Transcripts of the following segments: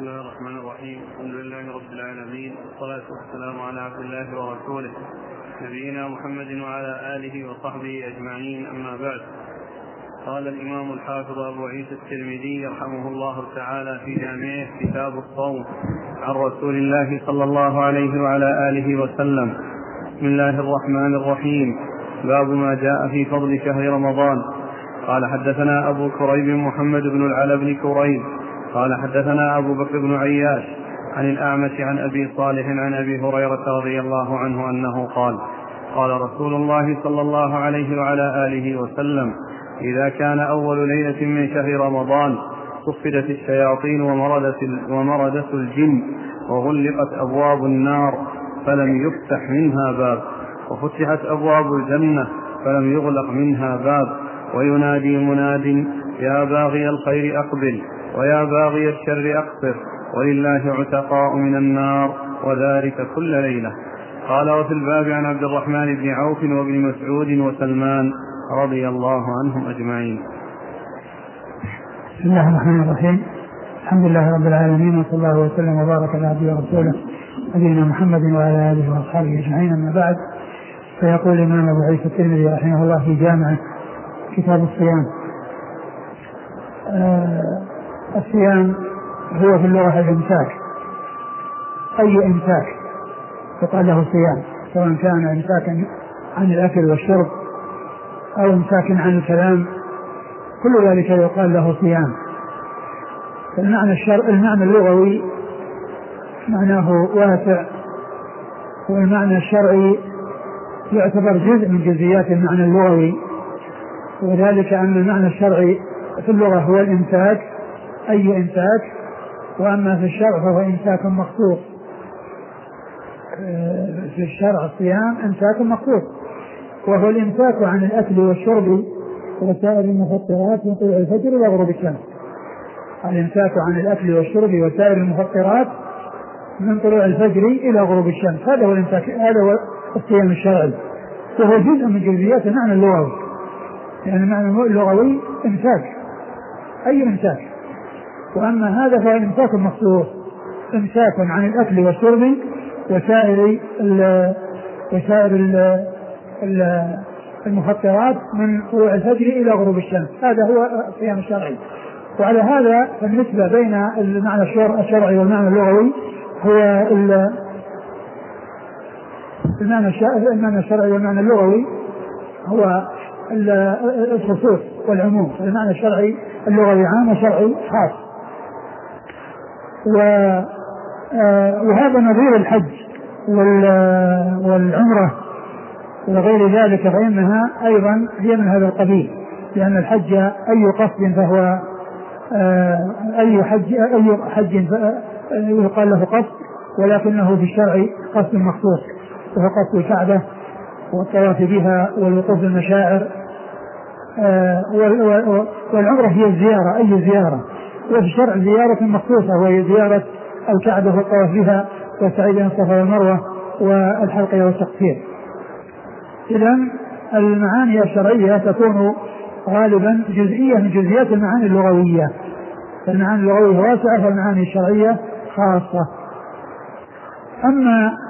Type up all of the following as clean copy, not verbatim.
بسم الله الرحمن الرحيم. الحمد لله رب العالمين، والصلاة والسلام على عبد الله ورسوله نبينا محمد وعلى آله وصحبه أجمعين، أما بعد. قال الإمام الحافظ أبو عيسى الترمذي رحمه الله تعالى في جامعه كتاب الصوم عن رسول الله صلى الله عليه وعلى آله وسلم: بسم الله الرحمن الرحيم. باب ما جاء في فضل شهر رمضان. قال حدثنا أبو كريب محمد بن العلا بن كريب قال حدثنا أبو بكر بن عياش عن الأعمش عن أبي صالح عن أبي هريرة رضي الله عنه أنه قال: قال رسول الله صلى الله عليه وعلى آله وسلم: إذا كان أول ليلة من شهر رمضان صفدت الشياطين ومردت الجن وغلقت أبواب النار فلم يفتح منها باب، وفتحت أبواب الجنة فلم يغلق منها باب، وينادي مناد: يا باغي الخير أقبل ويا باغي الشر أقصر، ولله عتقاء من النار، وذلك كل ليلة. قال: وفي الباب عن عبد الرحمن بن عوف وابن مسعود وسلمان رضي الله عنهم أجمعين. بسم الله الرحمن الرحيم. الحمد لله رب العالمين، وصلى الله وسلم وبارك على عبده ورسوله نبينا محمد وعلى آله وأصحابه أجمعين، أما بعد. فيقول الإمام أبو عيسى الترمذي رحمه الله في جامعه كتاب الصيام: الصيام هو في اللغة الإمساك، أي إمساك يقال له صيام، سواء كان إمساكا عن الأكل والشرب أو إمساكا عن الكلام، كل ذلك يقال له صيام. المعنى اللغوي معناه واسع، والمعنى الشرعي يعتبر جزء من جزئيات المعنى اللغوي، وذلك أن المعنى الشرعي في اللغة هو الإمساك، أي إمساك، وأما في الشرع فهو إمساك مخصوص. في الشرع الصيام إمساك مخصوص، وهو الإمساك عن الأكل والشرب وسائر المفطرات من طلوع الفجر إلى غروب الشمس. الإمساك عن الأكل والشرب وسائر المفطرات من طلوع الفجر إلى غروب الشمس، هذا هو الإمساك، هذا هو الصيام الشرعي، وهو جزء من جزئيات المعنى اللغوي. يعني المعنى اللغوي إمساك، أي إمساك، وأما هذا فهو إمساك مخصوص، إمساك عن الأكل والشرب وسائر المفطرات من طلوع الفجر إلى غروب الشمس، هذا هو الصيام الشرعي. وعلى هذا النسبة بين المعنى الشرعي والمعنى اللغوي هو المعنى الشرعي والمعنى اللغوي هو الخصوص والعموم. المعنى الشرعي اللغوي عام وشرعي خاص، وهذا نظير الحج والعمرة وغير ذلك، فإنها أيضا هي من هذا القبيل، لأن الحج أي قصد فهو أي حج يقال له قصد، ولكنه في الشرع قصد مخصوص، وهو قصد الكعبة والطواف بها والوقوف بالمشاعر، والعمرة هي الزيارة، أي زيارة، وفي الشرع زيارة مخصوصة وهي زيارة الكعبة والطواف بها والسعي بين الصفا والمروة والحلق والتقصير. إذن المعاني الشرعية تكون غالبا جزئية من جزئيات المعاني اللغوية، فالمعاني اللغوية واسعة والمعاني الشرعية خاصة. أما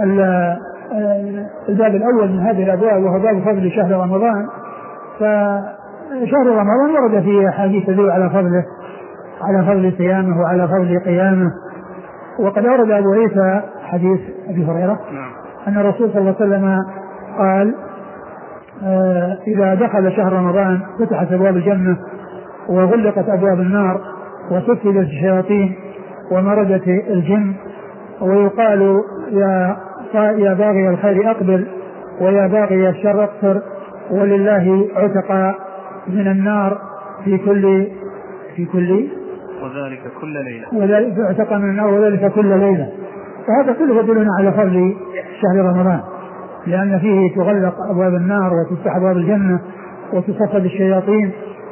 الباب الأول من هذه الأبواب وهو باب فضل شهر رمضان، فشهر رمضان ورد فيه أحاديث تدل على فضله، على فضل صيامه وعلى فضل قيامه. وقد أورد أبو عيسى حديث أبي هريرة أن الرسول صلى الله عليه وسلم قال: إذا دخل شهر رمضان فتحت أبواب الجنة وغلقت أبواب النار وسفلت الشياطين ومردت الجن، ويقال: يا باغي الخير أقبل ويا باغي الشر أقصر، ولله عتقاء من النار في كل وذلك كل ليلة، وذلك عتقاء من النار وذلك كل ليلة. فهذا كله يدلنا على فضل شهر رمضان، لأن فيه تغلق أبواب النار وتفتح أبواب الجنة وتصفد الشياطين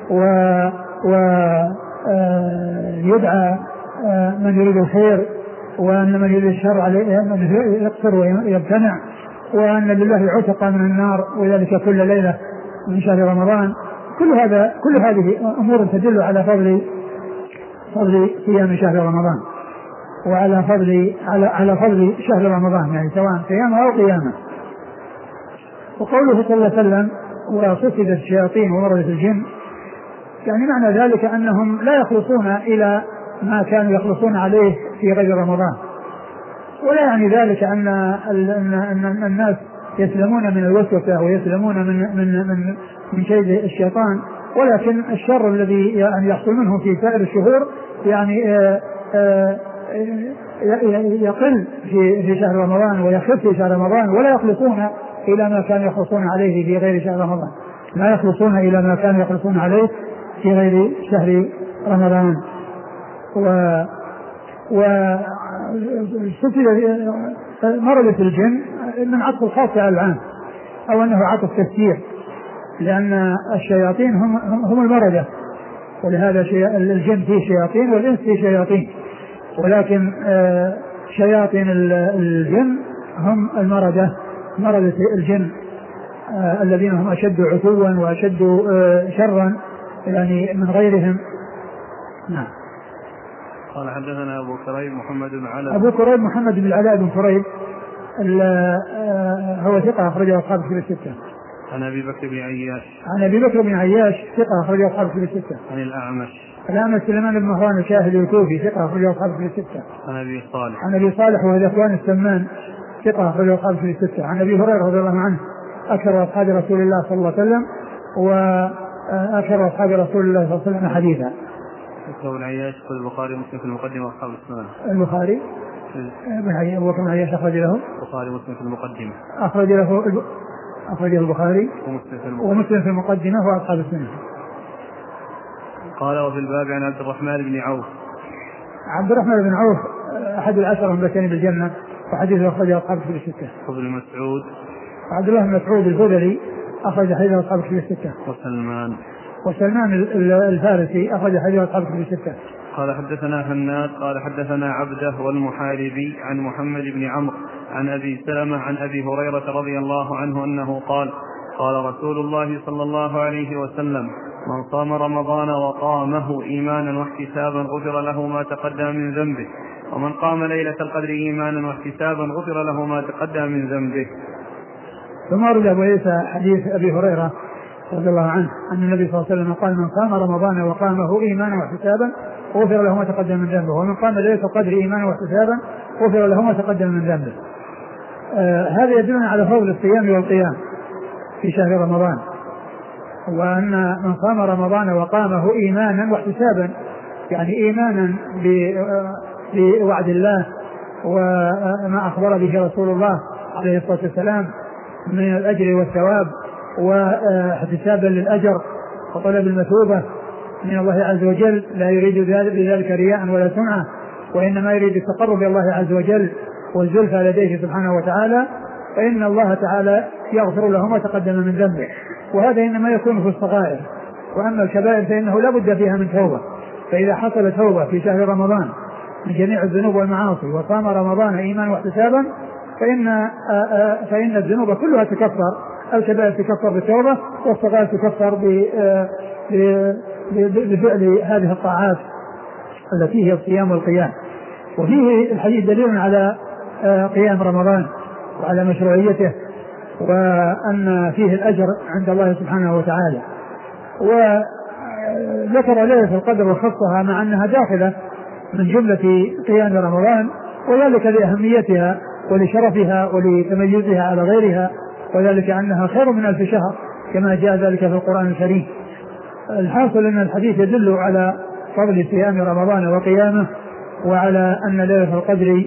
ويدعى من يريد الخير، وأن من يريد الشر عليه من يقصر ويمتنع، وأن لله عتقاء من النار وذلك كل ليلة من شهر رمضان. كل هذه أمور تدل على فضل صيام شهر رمضان. وعلى فضل على فضل شهر رمضان، يعني سواء صيامه أو قيامه. وقوله صلى الله عليه وسلم وصفدت الشياطين ومرضت الجن، يعني معنى ذلك أنهم لا يخلصون إلى ما كانوا يخلصون عليه في غير رمضان، ولا يعني ذلك أن الناس يسلمون من الوسوسة ويسلمون من كيد الشيطان، ولكن الشر الذي يعني يحصل منه في سائر الشهور يعني يقل في شهر رمضان ويخف في شهر رمضان، ولا يخلصون إلى ما كانوا يخلصون عليه في غير شهر رمضان، لا يخلصون إلى ما كانوا يخلصون عليه في غير شهر رمضان. مرضة الجن من عطف الخاص على العام، أو أنه عطف تفسير، لأن الشياطين هم المرضة، ولهذا الجن فيه شياطين والإنس فيه شياطين، ولكن شياطين الجن هم المرضة الجن الذين هم أشد عتوا وأشد شرا يعني من غيرهم. نعم. قال حدثنا أبو كريب محمد بن علاء. أبو كريب محمد بن العلاء بن كريب هو ثقة أخرجه أصحاب الكتب الستة. عن أبي بكر بن عياش. عن أبي بكر بن عياش ثقة أخرجه أصحاب الكتب الستة. عن الأعمش سليمان بن مهران الشاهلي الكوفي ثقة أخرجه أصحاب الكتب الستة. عن أبي صالح وهو ذكوان السمان ثقة أخرجه أصحاب الكتب الستة. عن أبي هريرة رضي الله عنه أكثر أصحاب رسول الله صلى الله عليه وسلم وأكثر أصحاب رسول الله صلى الله عليه وسلم حديثا. ابن عياش في البخاري ومسلم في المقدمة وأصحاب السنن. البخاري أبو بكر بن عياش أخرج له البخاري ومسلم في المقدمة. أخرجه البخاري ومسلم في المقدمة وأصحاب السنن. قال وفي الباب عن عبد الرحمن بن عوف. عبد الرحمن بن عوف أحد العشرة المبشرين بالجنة، وحديثه أخرجه أصحاب الكتب الستة. وابن مسعود عبد الله بن مسعود الخدري أخرج حديثه أصحاب الكتب الستة. وسلمان الفارسي أخرج حديثه أصحاب الكتب الستة. قال حدثنا هناد قال حدثنا عبده والمحاربي عن محمد بن عمرو عن أبي سلمة عن أبي هريرة رضي الله عنه أنه قال قال رسول الله صلى الله عليه وسلم من صام رمضان وقامه إيمانا واحتسابا غفر له ما تقدم من ذنبه، ومن قام ليلة القدر إيمانا واحتسابا غفر له ما تقدم من ذنبه. ثم أرد أبو عيسى حديث أبي هريرة رضي الله عنه أن النبي صلى الله عليه وسلم قال من قام رمضان وقامه إيمانا واحتسابا غفر له ما تقدم من ذنبه، ومن قام ليلة القدر إيمانا واحتسابا غفر له ما تقدم من ذنبه. هذا يدلنا على فضل الصيام والقيام في شهر رمضان، وأن من صام رمضان وقامه إيمانا واحتسابا، يعني إيمانا بوعد الله وما أخبر به رسول الله عليه الصلاة والسلام من الأجر والثواب، واحتسابا للأجر وطلب المثوبة من الله عز وجل، لا يريد بذلك رياء ولا سمعة، وإنما يريد التقرب إلى الله عز وجل والزلفى لديه سبحانه وتعالى، فإن الله تعالى يغفر له ما تقدم من ذنبه، وهذا إنما يكون في الصغائر. وأما الكبائر فإنه لا بد فيها من توبة، فإذا حصل توبة في شهر رمضان من جميع الذنوب والمعاصي وصام رمضان إيمانا واحتسابا فإن الذنوب كلها تكفر، الكبائر تكفر بالتوبة، والصغائر تكفر بفعل هذه الطاعات التي هي الصيام والقيام. وفيه الحديث دليل على قيام رمضان وعلى مشروعيته، وأن فيه الأجر عند الله سبحانه وتعالى. وذكر ليلة القدر وخصها مع أنها داخلة من جملة قيام رمضان، وذلك لأهميتها ولشرفها ولتميزها على غيرها، وذلك أنها خير من 1000 شهر كما جاء ذلك في القرآن الكريم. الحاصل أن الحديث يدل على فضل صيام رمضان وقيامه، وعلى أن ليلة القدر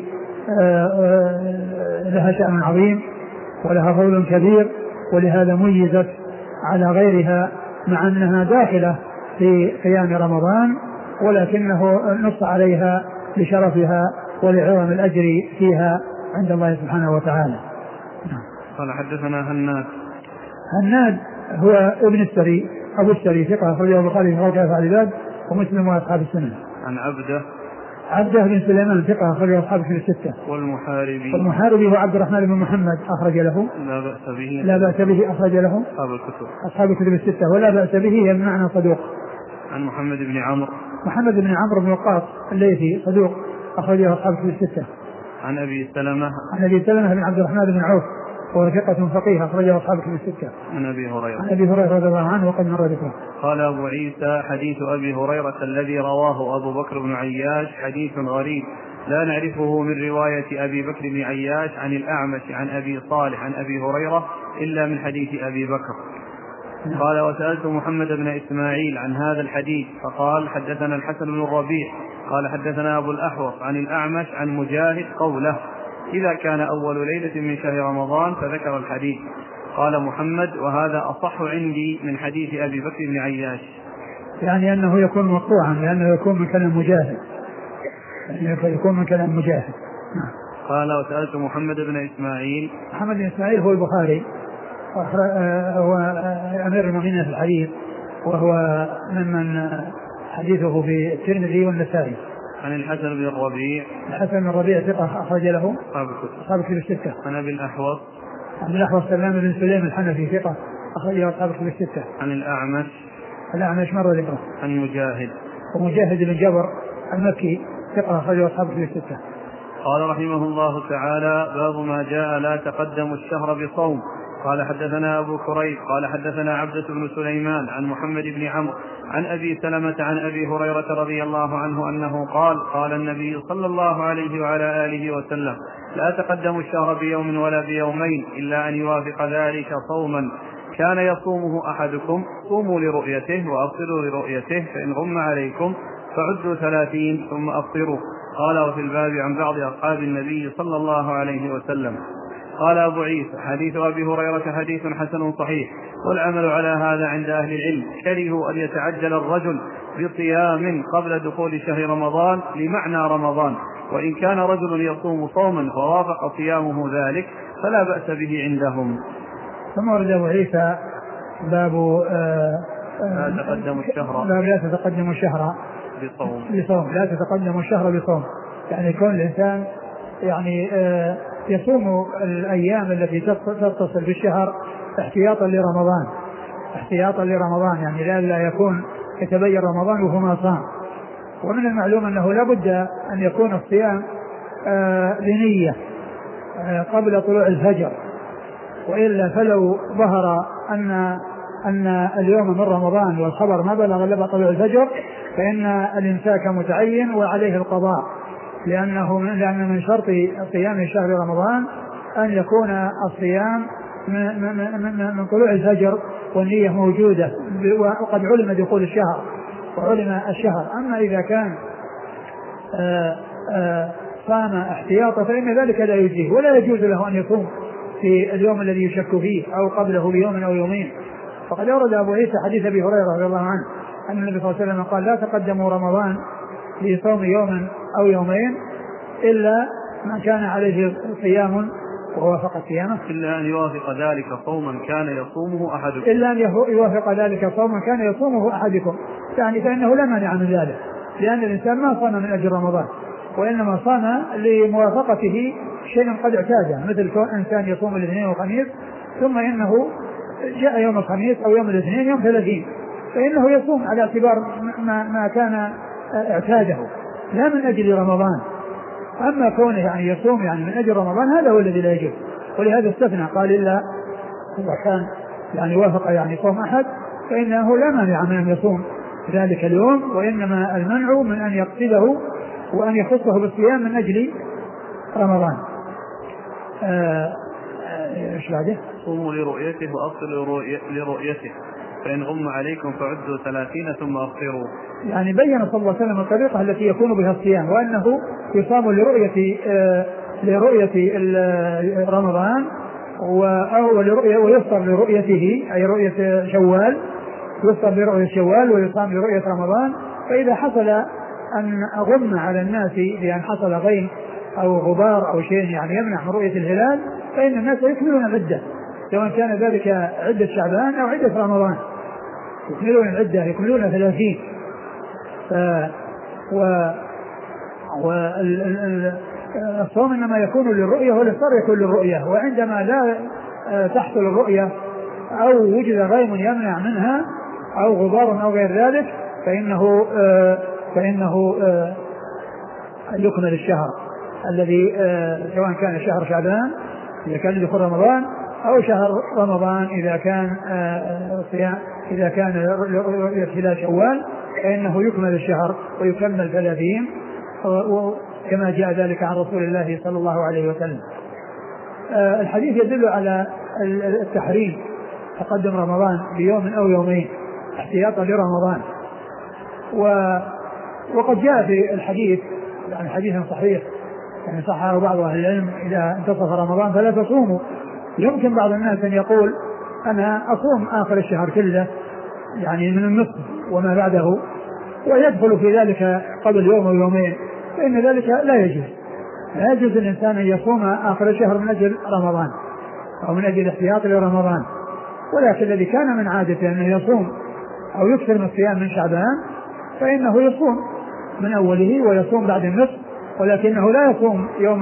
لها شأن عظيم ولها فضل كبير، ولهذا ميزت على غيرها مع أنها داخلة في قيام رمضان، ولكنه نص عليها لشرفها ولعظم الأجر فيها عند الله سبحانه وتعالى. قال حدثنا هناد هو ابن السري أبو السري ثقة أخرجه البخاري في خلق أفعال العباد ومسلم وأصحاب السنن. عن عبده بن سليمان ثقة أخرجه أصحاب الكتب الستة. والمحاربي هو عبد الرحمن بن محمد أخرج له لا بأس به أخرج له أصحاب الكتب الستة ولا بأس به بمعنى صدوق. عن محمد بن عمرو بن وقاص الليثي صدوق أخرجه أصحاب الكتب الستة. عن أبي سلمة بن عبد الرحمن بن عوف وهو ثقة فقيه أخرجه أصحاب الكتب الستة. عن أبي هريرة رضي الله عنه وقد مر ذكره. قال أبو عيسى: حديث أبي هريرة الذي رواه أبو بكر بن عياش حديث غريب لا نعرفه من رواية أبي بكر بن عياش عن الأعمش عن أبي صالح عن أبي هريرة إلا من حديث أبي بكر. قال: وسألت محمد بن إسماعيل عن هذا الحديث فقال: حدثنا الحسن بن الربيع قال: حدثنا أبو الأحوص عن الأعمش عن مجاهد قوله: إذا كان أول ليلة من شهر رمضان، فذكر الحديث. قال محمد: وهذا أصح عندي من حديث أبي بكر بن عياش. يعني أنه يكون مقطوعا لأنه يكون من كلام مجاهد. قال: وسألت محمد بن إسماعيل هو البخاري، هو أمير المؤمنين في الحديث، وهو ممن حديثه في الترمذي والنسائي. عن الحسن بن الربيع ثقة أخرج له أصحاب الكتب الستة. عن أبي الأحوص سلام بن سليم الحنفي ثقة أخرج له أصحاب الكتب الستة. عن الأعمش مر ذكره. عن مجاهد بن جبر المكي ثقة أخرج له أصحاب الكتب الستة. قال رحمه الله تعالى: باب ما جاء لا تقدم الشهر بصوم. قال: حدثنا أبو كريب قال: حدثنا عبدة بن سليمان عن محمد بن عمرو عن أبي سلمة عن أبي هريرة رضي الله عنه أنه قال النبي صلى الله عليه وعلى آله وسلم: لا تقدموا الشهر بيوم ولا بيومين إلا أن يوافق ذلك صوما كان يصومه أحدكم، صوموا لرؤيته وأفطروا لرؤيته، فإن غم عليكم فعدوا 30 ثم أفطروا. قال: وفي الباب عن بعض أصحاب النبي صلى الله عليه وسلم. قال أبو عيسى: حديث أبي هريرة حديث حسن صحيح، والعمل على هذا عند أهل العلم. كرهوا أن يتعجل الرجل بصيام قبل دخول شهر رمضان لمعنى رمضان، وإن كان رجل يصوم صوما فوافق صيامه ذلك فلا بأس به عندهم. ثم ورد أبو عيسى باب لا تقدم الشهر بصوم. لا تتقدم الشهر بصوم، يعني يكون الإنسان يعني يصوم الأيام التي تتصل بالشهر احتياطا لرمضان، يعني لا يكون يتبين رمضان وهو ما صام. ومن المعلوم أنه لا بد أن يكون الصيام بنية قبل طلوع الفجر، وإلا فلو ظهر أن اليوم من رمضان والخبر ما بلغ إلا طلوع الفجر فإن الإمساك متعين وعليه القضاء، لأن من شرط صيام شهر رمضان أن يكون الصيام من طلوع الفجر والنية موجودة وقد علم دخول الشهر وعلم الشهر. أما إذا كان صام احتياطا فإن ذلك لا يجزيه، ولا يجوز له أن يصوم في اليوم الذي يشك فيه أو قبله بيوم أو يومين. فقد أورد أبو عيسى حديث أبي هريرة رضي الله عنه أن النبي صلى الله عليه وسلم قال: لا تقدموا رمضان لصوم يوم أو يومين إلا من كان عليه صيام ووافق صيامه، إلا أن يوافق ذلك صوما كان يصومه أحدكم، يعني فإنه لا مانع من ذلك، لأن الإنسان ما صام من أجل رمضان، وإنما صام لموافقته شيء قد اعتاده، مثل كون إنسان يصوم الاثنين والخميس ثم إنه جاء يوم الخميس أو يوم الاثنين يوم 30، فإنه يصوم على اعتبار ما كان اعتاده لا من أجل رمضان. أما كونه يعني يصوم يعني من أجل رمضان هذا هو الذي لا يجوز، ولهذا استثنى قال: إلا إذا كان يعني وافق يعني صوم أحد فإنه لا مانع من أن يصوم ذلك اليوم، وإنما المنع من أن يقصده وأن يخصه بالصيام من أجل رمضان. إيش بعده؟ صوموا لرؤيته وأفطروا لرؤيته، فإن غم عليكم فعدوا 30 ثم أفطروا. يعني بين صلى الله عليه وسلم الطريقة التي يكون بها الصيام، وأنه يصام لرؤية رمضان ويفطر لرؤيته، أي رؤية شوال، يفطر لرؤية شوال ويصام لرؤية رمضان. فإذا حصل أن غم على الناس لأن حصل غيم أو غبار أو شيء يعني يمنع من رؤية الهلال فإن الناس يكملون العدة، سواء كان ذلك عدة شعبان أو عدة رمضان، يكملون العدة، يكملون 30. والصوم إنما يكون للرؤية والإفطار يكون للرؤية، وعندما لا تحصل الرؤية أو وجد غيم يمنع منها أو غبار أو غير ذلك فإنه يكمل الشهر الذي سواء كان شهر شعبان إذا كان دخول رمضان أو شهر رمضان إذا كان ابتلاء شوال فإنه يكمل الشهر ويكمل 30 كما جاء ذلك عن رسول الله صلى الله عليه وسلم. الحديث يدل على التحريم تقدم رمضان بيوم أو يومين احتياطا لرمضان. وقد جاء في الحديث يعني حديث صحيح يعني صححه بعض أهل العلم إذا انتصف رمضان فلا تصوموا. يمكن بعض الناس أن يقول أنا أصوم آخر الشهر كله يعني من النصف وما بعده ويدخل في ذلك قبل يوم أو يومين، فإن ذلك لا يجوز. لا يجوز الإنسان أن يصوم آخر الشهر من أجل رمضان أو من أجل احتياط لرمضان، ولكن الذي كان من عادته أنه يصوم أو يكثر من الصيام من شعبان فإنه يصوم من أوله ويصوم بعد النصف، ولكنه لا يصوم يوم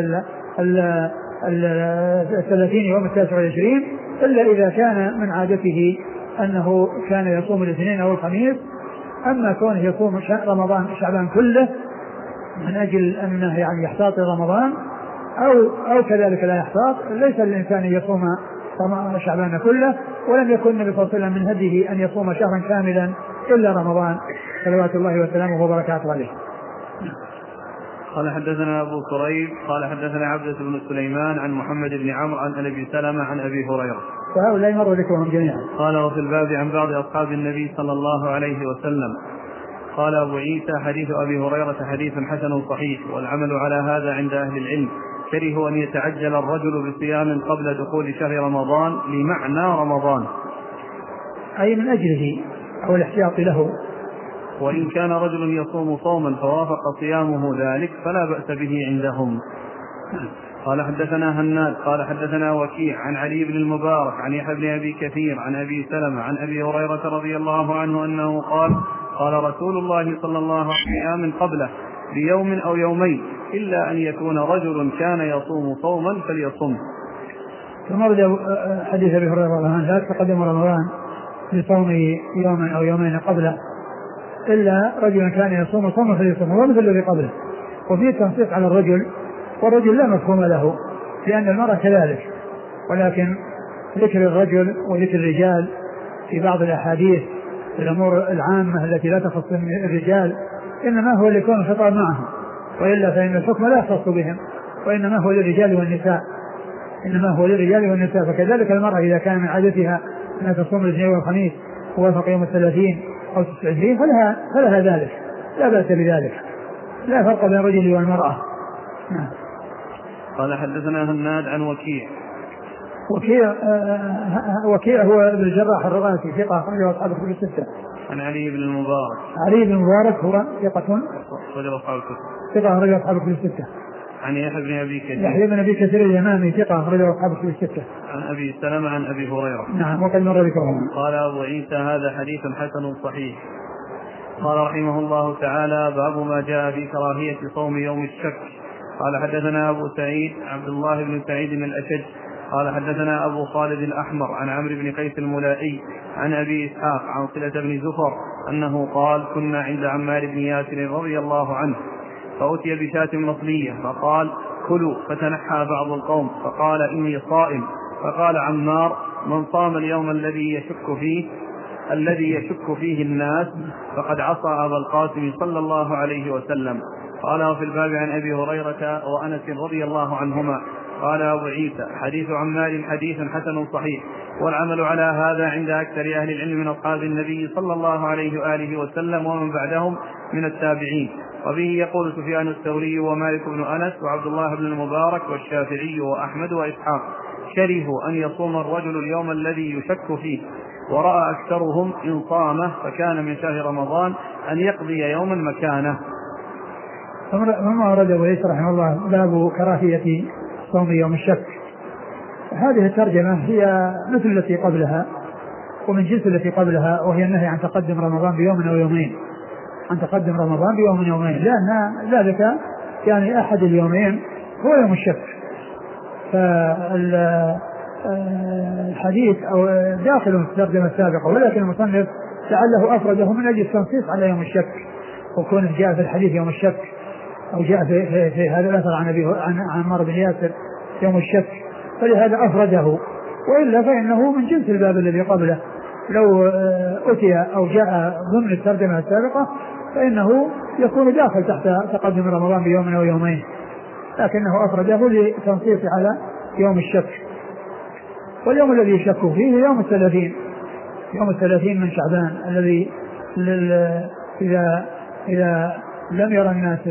30 يوم 29 إلا إذا كان من عادته أنه كان يصوم الاثنين أو الخميس. أما كونه يصوم رمضان شعبان كله من أجل أنه يعني يحتاط رمضان أو كذلك لا يحتاط، ليس للإنسان يصوم شعبان كله، ولم يكن النبي صلى الله عليه وسلم من هديه أن يصوم شهرا كاملا إلا رمضان صلوات الله وسلامه وبركاته عليه. قال حدثنا أبو كريب قال حدثنا عبدة بن سليمان عن محمد بن عمرو عن أبي سلمة عن أبي هريرة فهؤلاء مروا ذكرهم جميعا. قال وفي الباب عن بعض أصحاب النبي صلى الله عليه وسلم. قال أبو عيسى حديث أبي هريرة حديث حسن صحيح، والعمل على هذا عند أهل العلم. كرهوا أن يتعجل الرجل بصيام قبل دخول شهر رمضان لمعنى رمضان، أي من أجله أو الاحتياط له. وإن كان رجل يصوم صوما فوافق صيامه ذلك فلا بأس به عندهم. قال حدثنا هناد قال حدثنا وكيع عن علي بن المبارك عن يحيى بن أبي كثير عن أبي سلمة عن أبي هريرة رضي الله عنه أنه قال قال رسول الله صلى الله عليه وسلم قبله بيوم أو يومين إلا أن يكون رجل كان يصوم صوما فليصم. ثم بدأ حديث أبي هريرة رضي الله عنه لا تقدم رمضان بصوم يوم أو يومين قبله إلا رجل كان يصوم صوما فليصم، ومثل الذي قبله. وفيه تنصيص على الرجل، والرجل لا مفهوم له لأن المرأة كذلك، ولكن ذكر الرجل وذكر الرجال في بعض الأحاديث الأمور العامة التي لا تخص الرجال إنما هو ليكون الخطاب معهم، وإلا فإن الحكم لا يخص بهم، وإنما هو للرجال والنساء، إنما هو للرجال والنساء. فكذلك المرأة إذا كان من عادتها أنها تصوم الاثنين والخميس ووافق يوم 30 أو 29 فلها ذلك، لا بأس بذلك، لا فرق بين الرجل والمرأة. قال حدثنا هناد عن وكيع هو ابن الجراح الرغاسي ثقة أخرجه أصحاب الكتب الستة. عن علي بن المبارك. علي بن المبارك هو ثقة أخرجه أصحاب الكتب. ثقة أخرجه أصحاب الكتب الستة. عن يحيى بن أبي كثير. يحيى بن أبي كثير اليمامي ثقة أخرجه أصحاب الكتب الستة. عن أبي سلمة عن أبي هريرة. نعم وقد مر ذكرهم. قال أبو عيسى هذا حديث حسن صحيح. قال رحمه الله تعالى باب ما جاء في كراهية صوم يوم الشك. قال حدثنا أبو سعيد عبد الله بن سعيد الأشج قال حدثنا أبو خالد الأحمر عن عمرو بن قيس الملائي عن أبي إسحاق عن صلة بن زفر أنه قال كنا عند عمار بن ياسر رضي الله عنه فأتي بشاة مصلية فقال كلوا، فتنحى بعض القوم فقال إني صائم، فقال عمار من صام اليوم الذي يشك فيه الناس فقد عصى أبا القاسم صلى الله عليه وسلم. قال في الباب عن أبي هريرة وأنس رضي الله عنهما. قال أبو عيسى حديث عمار حديث حسن صحيح، والعمل على هذا عند أكثر أهل العلم من أصحاب النبي صلى الله عليه وآله وسلم ومن بعدهم من التابعين. وبه يقول سفيان الثوري ومالك بن أنس وعبد الله بن المبارك والشافعي وأحمد وإسحاق كرهوا أن يصوم الرجل اليوم الذي يشك فيه، ورأى أكثرهم إن صامه فكان من شهر رمضان أن يقضي يوما مكانه. ثم أورد أبو عيسى رحمه الله باب كراهية صوم يوم الشك. هذه الترجمة هي مثل التي قبلها ومن جنس التي قبلها، وهي النهي عن تقدم رمضان بيوم أو يومين، عن تقدم رمضان بيوم أو يومين، لأن ذلك يعني أحد اليومين هو يوم الشك. فالحديث أو داخل في الترجمة السابقة، ولكن المصنف لعله أفرده من أجل التنصيص على يوم الشك، وكونه جاء في الحديث يوم الشك أو جاء في هذا الأثر عن عمار بن ياسر يوم الشك، فلهذا أفرده، وإلا فإنه من جنس الباب الذي قبله، لو أتي أو جاء ضمن الترجمة السابقة فإنه يكون داخل تحت تقدم رمضان بيوم أو يومين، لكنه أفرده لتنصيص على يوم الشك. واليوم الذي يشك فيه يوم 30 من شعبان، الذي إذا لم يرى الناس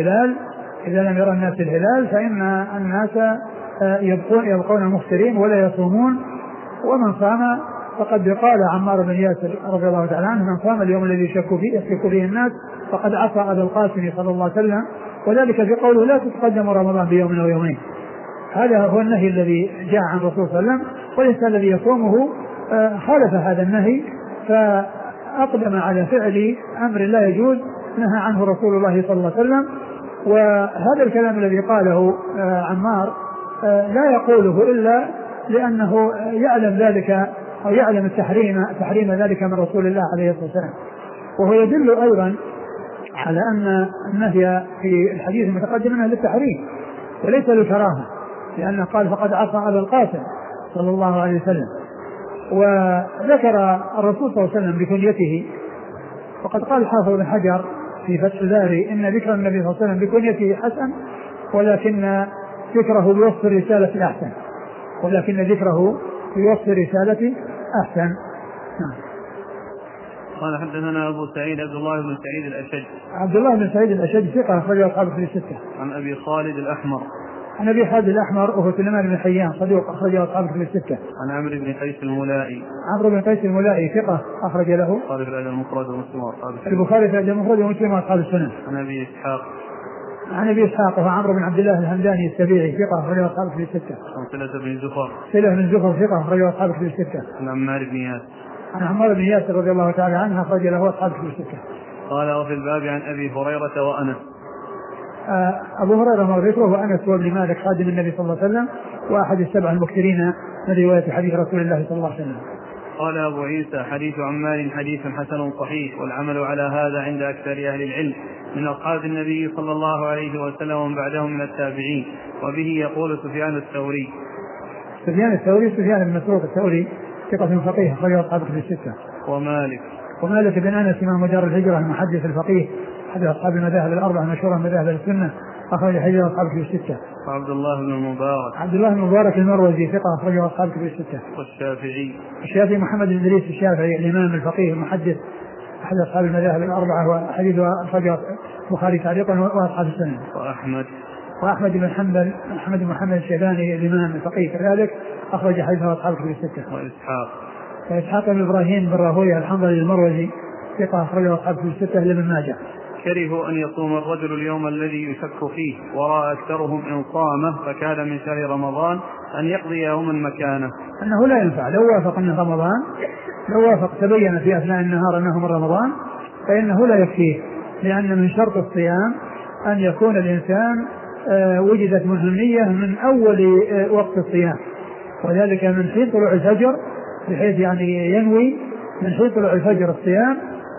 الهلال فإن الناس يبقون مفطرين ولا يصومون. ومن صام فقد قال عمار بن ياسر رضي الله تعالى عنه: من صام اليوم الذي يشك فيه الناس فقد عصى أبا القاسم صلى الله عليه وسلم، وذلك في قوله: لا تتقدم رمضان بيوم أو يومين. هذا هو النهي الذي جاء عن الرسول صلى الله عليه وسلم، والإنسان الذي يصومه خالف هذا النهي فأقدم على فعل أمر لا يجوز نهى عنه رسول الله صلى الله عليه وسلم. وهذا الكلام الذي قاله عمار لا يقوله إلا لأنه يعلم ذلك أو يعلم تحريم ذلك من رسول الله عليه الصلاة والسلام. وهو يدل أيضا على أن النهي في الحديث المتقدم منه للتحريم وليس للكراهة، لأنه قال: فقد عصى أبا القاسم صلى الله عليه وسلم. وذكر الرسول صلى الله عليه وسلم بكنيته، وقد قال الحافظ بن حجر في فتح الباري: إن ذكر النبي صلى الله عليه وسلم بكنيته حسن، ولكن ذكره بوصف الرسالة أحسن. قال: حدثنا أبو سعيد عبد الله بن سعيد الأشج ثقة أخرجه أصحاب الكتب الستة. عن أبي خالد الأحمر وهو سليمان بن حيان صدوق أخرجه أصحاب الكتب الستة. عن عمرو بن قيس الملائي ثقة أخرج له البخاري في الأدب المفرد ومسلم وأصحاب السنن. عن أبي إسحاق وهو عمرو بن عبد الله الهمداني السبيعي ثقة أخرجه أصحاب الكتب الستة. عن سلة بن زفر ثقة أخرجه أصحاب الكتب الستة. عن عمار بن ياسر رضي الله تعالى عنه أخرج له أصحاب الكتب الستة. قال: وفي الباب عن أبي هريرة وأنس. أبو هريرة مرفوع وأنس وابن مالك خادم النبي صلى الله عليه وسلم وأحد السبع المكثرين من رواية حديث رسول الله صلى الله عليه وسلم. قال أبو عيسى: حديث عمار حديث حسن صحيح، والعمل على هذا عند أكثر أهل العلم من أصحاب النبي صلى الله عليه وسلم ومن بعدهم من التابعين. وبه يقول سفيان الثوري سفيان بن مسروق الثوري ثقة فقيه أخرجه أصحاب الكتب الستة. ومالك بن أنس إمام دار الهجرة المحدث الفقيه أحد أصحاب المذاهب الأربعة المشهورة من مذاهب السنة أخرج حديث أصحاب الكتب الستة. وعبد الله بن المبارك المروزي ثقة أخرجه أصحاب الكتب الستة. والشافعي محمد بن إدريس الشافعي الإمام الفقيه المحدث أحد أصحاب المذاهب الأربعة وحديثه أخرجه البخاري تعليقا وأصحاب السنن. وأحمد بن حنبل محمد الشيباني الإمام الفقيه كذلك أخرج حديثه أصحاب الكتب الستة. وإسحاق بن إبراهيم بن راهويه الحنظلي المروزي ثقة أخرجه أصحاب الكتب الستة إلا ابن ماجه. كرهوا أن يصوم الرجل اليوم الذي يشك فيه، ورأى أكثرهم إن صامه فكان من شهر رمضان أن يقضي يوما مكانه. أنه لا ينفع لو وافق تبين في أثناء النهار أنه من رمضان فإنه لا يكفيه، لأن من شرط الصيام أن يكون الإنسان وجدت مهمية من أول وقت الصيام، وذلك من حين طلوع الفجر، بحيث يعني ينوي من حين طلوع الفجر الصيام.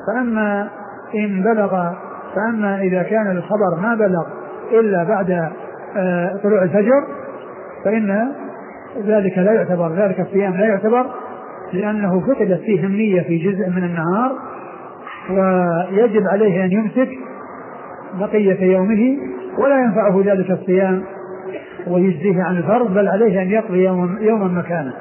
فأما إذا كان الخبر ما بلغ إلا بعد طلوع الفجر فإن ذلك لا يعتبر، ذلك الصيام لا يعتبر، لأنه فقدت فيه همية في جزء من النهار، ويجب عليه أن يمسك بقية يومه ولا ينفعه ذلك الصيام ويجزيه عن الفرض، بل عليه أن يقضي يوما مكانه.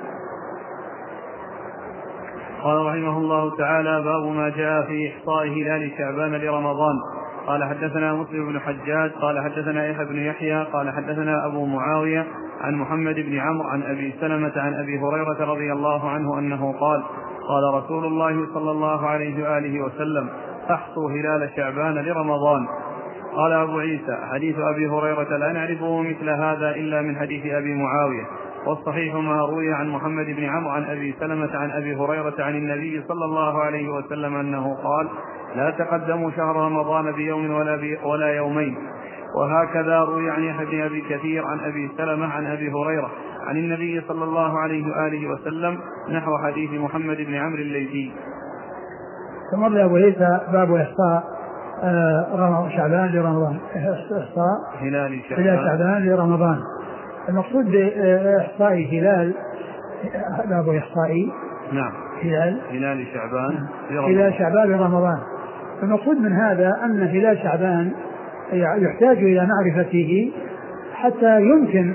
قال رحمه الله تعالى: باب ما جاء في إحصاء هلال شعبان لرمضان. قال: حدثنا مسلم بن حجاج قال حدثنا يحيى بن يحيى قال حدثنا أبو معاوية عن محمد بن عمرو عن أبي سلمة عن أبي هريرة رضي الله عنه أنه قال: قال رسول الله صلى الله عليه وآله وسلم: أحصوا هلال شعبان لرمضان. قال أبو عيسى: حديث أبي هريرة لا نعرفه مثل هذا إلا من حديث أبي معاوية، والصحيح ما روي عن محمد بن عمرو عن أبي سلمة عن أبي هريرة عن النبي صلى الله عليه وسلم أنه قال: لا تقدموا شهر رمضان بيوم ولا يومين. وهكذا روي عن يحيى بن أبي كثير عن أبي سلمة عن أبي هريرة عن النبي صلى الله عليه وآله وسلم نحو حديث محمد بن عمرو الليثي. ثم أبو عيسى باب إحصاء شعبان لرمضان، إحصاء هلال شعبان لرمضان. المقصود بإحصاء هلال باب إحصاء نعم هلال شعبان هلال شعبان لرمضان. المقصود من هذا أن هلال شعبان يحتاج إلى معرفته حتى يمكن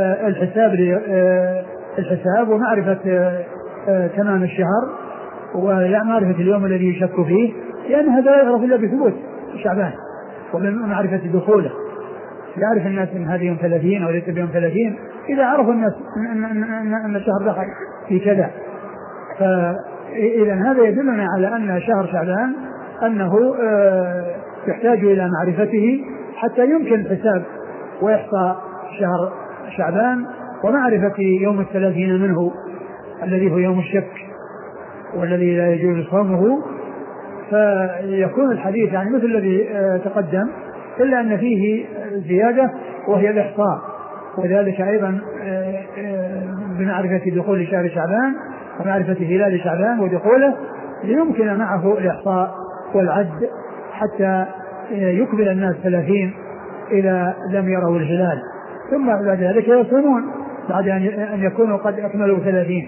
الحساب ومعرفة تمام الشهر ومعرفة اليوم الذي يشك فيه، لأن هذا لا يعرف إلا بثبوت شعبان ومعرفة دخوله. يعرف الناس أن هذا يوم 30 أو ليس بيوم 30 إذا عرفوا الناس أن الشهر دخل في كذا. فإذا هذا يدلنا على أن شهر شعبان أنه يحتاج إلى معرفته حتى يمكن الحساب وإحصاء شهر شعبان ومعرفة يوم 30 منه الذي هو يوم الشك والذي لا يجوز صومه. فيكون الحديث يعني مثل الذي تقدم، إلا أن فيه زيادة وهي الإحصاء، وذلك أيضا بمعرفة دخول شهر شعبان ومعرفة هلال شعبان ودخوله ليمكن معه الإحصاء والعد حتى يقبل الناس 30 إذا لم يروا الهلال، ثم بعد ذلك يصومون بعد أن يكونوا قد أكملوا 30.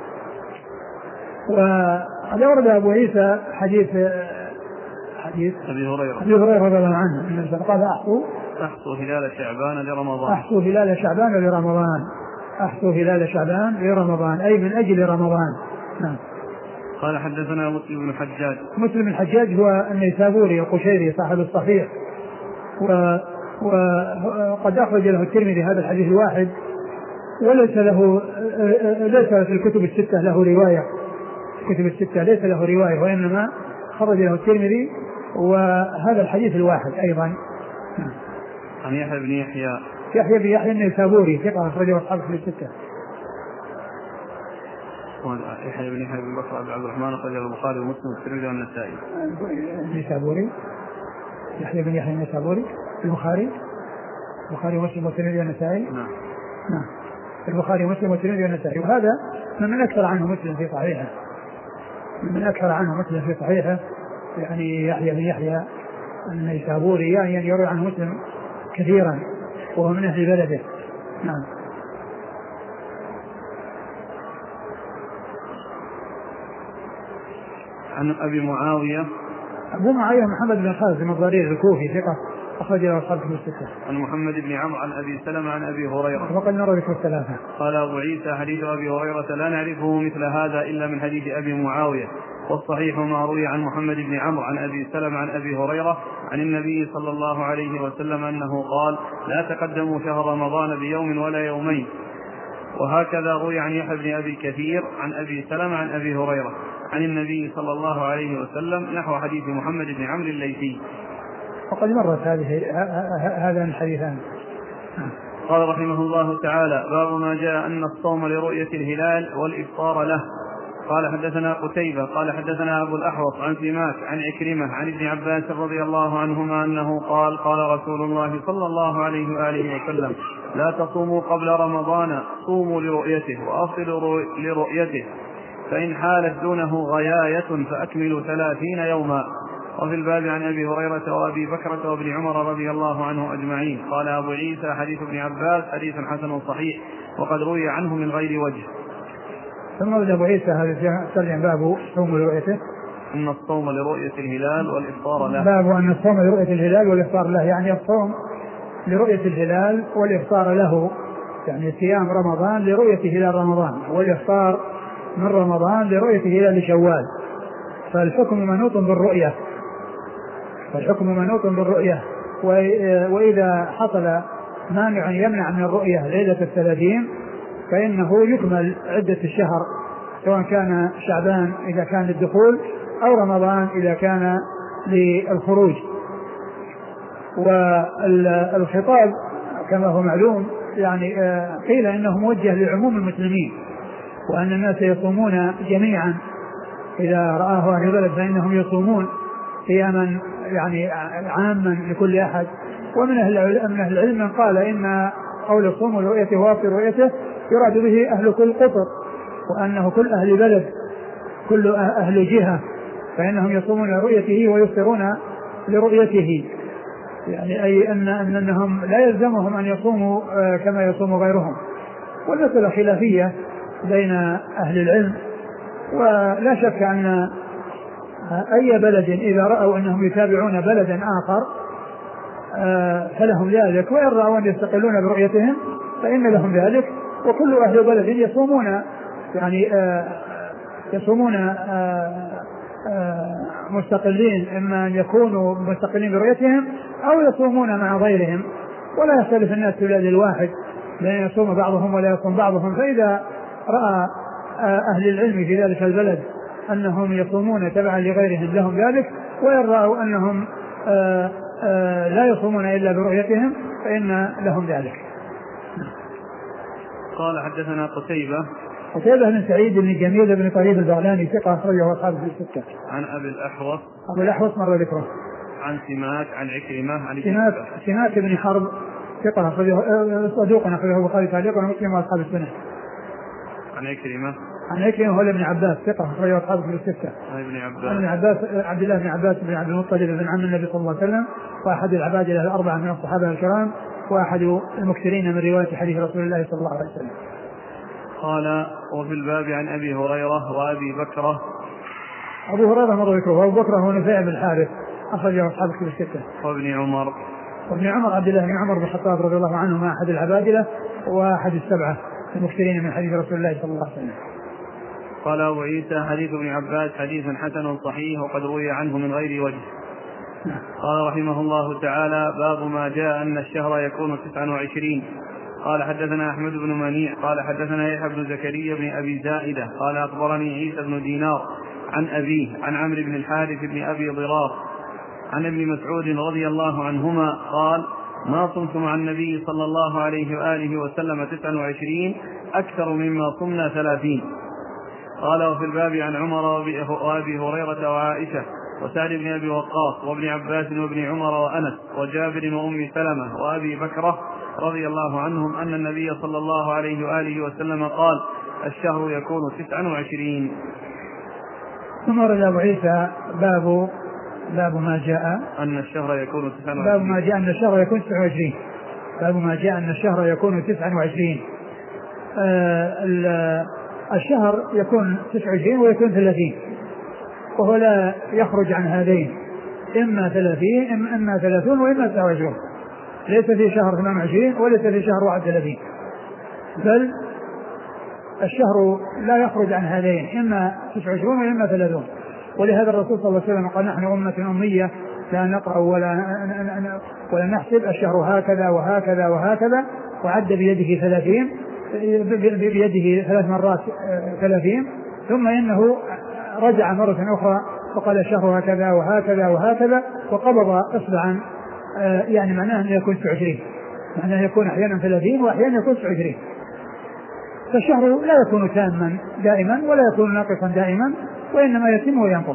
وقد أورد أبو عيسى حديث أبي هريرة رضي الله عنه أنه قال أحصوا هلال شعبان لرمضان، أحصوا هلال شعبان لرمضان، أحصوا هلال شعبان لرمضان أي من أجل رمضان. نعم. قال حدثنا مسلم بن الحجاج هو النيسابوري القشيري صاحب الصحيح، وقد أخرج له الترمذي هذا الحديث الواحد، وليس له ليس في الكتب الستة له رواية، الكتب الستة ليس له رواية وإنما خرج له الترمذي وهذا الحديث الواحد أيضا. عن يحيى بن يحيى النيسابوري ثقة أخرجه أصحاب الكتب الستة. يحيى بن بكر عبد الرحمن أخرجه البخاري ومسلم والترمذي والنسائي. النيسابوري يحيى النيسابوري البخاري ومسلم والترمذي والنسائي. نعم. البخاري ومسلم والترمذي والنسائي، وهذا من أكثر عنه مسلم في صحيحه، يعني يحيى بن يحيى النيسابوري يعني يروي عنه مسلم كثيرا وهو من أهل بلده. نعم. عن أبو معاوية محمد بن خالد المضارير الكوفي ثقة أخرج له أصحاب الكتب الستة. عن محمد بن عمرو عن أبي سلمة عن أبي هريرة وقد نرى ذكر الثلاثة. قال أبو عيسى حديث أبي هريرة لا نعرفه مثل هذا إلا من حديث أبي معاوية، والصحيح ما روي عن محمد بن عمرو عن أبي سلمة عن أبي هريرة عن النبي صلى الله عليه وسلم أنه قال لا تقدموا شهر رمضان بيوم ولا يومين. وهكذا روي عن يحيى بن أبي كثير عن أبي سلمة عن أبي هريرة عن النبي صلى الله عليه وسلم نحو حديث محمد بن عمرو الليثي. وقد مرت هذا الحديثان. قال رحمه الله تعالى باب ما جاء أن الصوم لرؤية الهلال والإفطار له. قال حدثنا قتيبة قال حدثنا أبو الأحوص عن سماك عن عكرمة عن ابن عباس رضي الله عنهما أنه قال قال رسول الله صلى الله عليه وآله وسلم لا تصوموا قبل رمضان، صوموا لرؤيته وأفطروا لرؤيته، فإن حالت دونه غياية فأكملوا 30 يوما. وفي الباب عن أبي هريرة وأبي بكرة وابن عمر رضي الله عنه أجمعين. قال أبو عيسى حديث ابن عباس حديث حسن صحيح وقد روي عنه من غير وجه. ثم أبو عيسى هذا ترجم باب صوم لرؤيته، أن الصوم لرؤية الهلال والإفطار له. باب أن الصوم لرؤية الهلال والإفطار له، يعني الصوم لرؤية الهلال والإفطار له، يعني صيام رمضان لرؤية هلال رمضان، والإفطار من رمضان لرؤية هلال شوال. فالحكم منوط بالرؤية، وإذا حصل مانع يمنع من الرؤية ليلة 30 فإنه يكمل عدة الشهر، سواء كان شعبان إذا كان للدخول أو رمضان إذا كان للخروج. والخطاب كما هو معلوم يعني قيل إنه موجه لعموم المسلمين، وأن الناس يصومون جميعا، إذا رآه أهل البلد فإنهم يصومون صياما يعني عاما لكل أحد. ومن أهل العلم من قال إن قول الصوم لرؤيته وافطر رؤيته يراد به أهل كل قطر، وأنه كل أهل بلد كل أهل جهة فإنهم يصومون لرؤيته ويفطرون لرؤيته، يعني أي أنهم لا يلزمهم أن يصوموا كما يصوم غيرهم. والمسألة خلافية بين أهل العلم، ولا شك أن أي بلد إذا رأوا أنهم يتابعون بلدا آخر فلهم ذلك، وإن رأوا أن يستقلون برؤيتهم فإن لهم ذلك. وكل أهل بلد يصومون يعني يصومون مستقلين، إما أن يكونوا مستقلين برؤيتهم أو يصومون مع غيرهم، ولا يختلف الناس في بلد الواحد لأن يصوم بعضهم ولا يصوم بعضهم. فإذا رأى أهل العلم في ذلك البلد أنهم يصومون تبعا لغيرهم لهم ذلك، وإن رأوا أنهم لا يصومون إلا برؤيتهم فإن لهم ذلك. قال حدثنا قتيبة بن سعيد بن جميل بن طريف البغلاني ثقة أخرجه أصحابه في الستة. عن أبي الأحوص مر ذكره. عن سماك عن عكرمة عن سماك بن حرب ثقة صدوق أخرجه البخاري تعليقا ومسلم وأصحاب السنة. عن عكرمة هو ابن عباس ثقة أخرجه أصحابه في الستة. عن عباس عبد الله بن عباس بن عبد المطلب بن عم النبي صلى الله عليه وسلم، وأحد العباد الأربعة من الصحابة الكرام، وأحد المكثرين من رواية حديث رسول الله صلى الله عليه وسلم. قال وفي الباب عن أبي هريرة وأبي بكرة. أبو هريرة مر ذكره، وأبو بكرة هو نفيع بن الحارث أخرجه أصحابه في الستة. وابن عمر عبد الله بن عمر بن الخطاب رضي الله عنهما أحد العبادلة وأحد السبعة المكثرين من حديث رسول الله صلى الله عليه وسلم. قال أبو عيسى حديث ابن عباس حديث حسن صحيح وقد روي عنه من غير وجه. قال رحمه الله تعالى باب ما جاء أن الشهر يكون 29. قال حدثنا أحمد بن منيع قال حدثنا يحيى بن زكريا بن أبي زائدة قال أخبرني عيسى بن دينار عن أبيه عن عمرو بن الحارث بن أبي ضرار عن ابن مسعود رضي الله عنهما قال ما صمت مع النبي صلى الله عليه وآله وسلم 29 أكثر مما صمنا 30. قال وفي الباب عن عمر وأبي هريرة وعائشة وسعد بن أبي وقاص وابن عباس وابن عمر وأنس وجابر وأم سلمة وأبي بكرة رضي الله عنهم أن النبي صلى الله عليه وآله وسلم قال الشهر يكون 29. ثم ورد أبو عيسى باب ما جاء أن الشهر يكون 29. باب ما جاء أن الشهر يكون 29. باب ما جاء أن الشهر يكون 29. الشهر يكون 29 ويكون 30، وهو لا يخرج عن هذين، إما 30 وإما 29. ليس في شهر 28 وليس في شهر 31، بل الشهر لا يخرج عن هذين، إما 29 وإما 30. ولهذا الرسول صلى الله عليه وسلم قال نحن أمة أمية لا نقرأ ولا نحسب، الشهر هكذا وهكذا وهكذا، وعد بيده 30 بيده 3 مرات 30، ثم إنه رجع مرة أخرى فقال الشهر هكذا وهكذا وهكذا، وقبض إصبعا، يعني معناه أنه يكون 29، معناه يكون أحيانا 30 وأحيانا يكون 29. فالشهر لا يكون تاما دائما ولا يكون ناقصا دائما، وإنما يتم وينقص،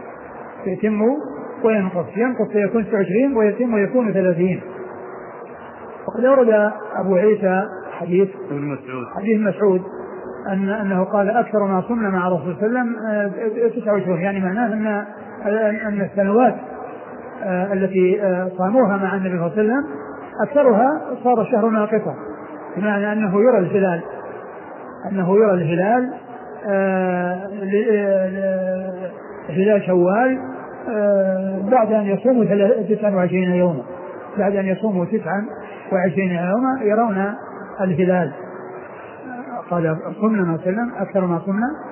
ينقص فيكون 29 ويتم ويكون 30. وقد أورد أبو عيسى حديث مسعود أنه قال أكثر ما صمنا مع رسول الله صلى الله عليه وسلم 29، يعني معناه أن السنوات التي صاموها مع النبي صلى الله عليه وسلم أكثرها صار الشهر ناقصا، بمعنى أنه يرى الهلال هلال شوال بعد أن يصوموا 29 يوما، بعد أن يصوموا 29 يوما يرون الهلال. قال صمنا ما سلم أكثر ما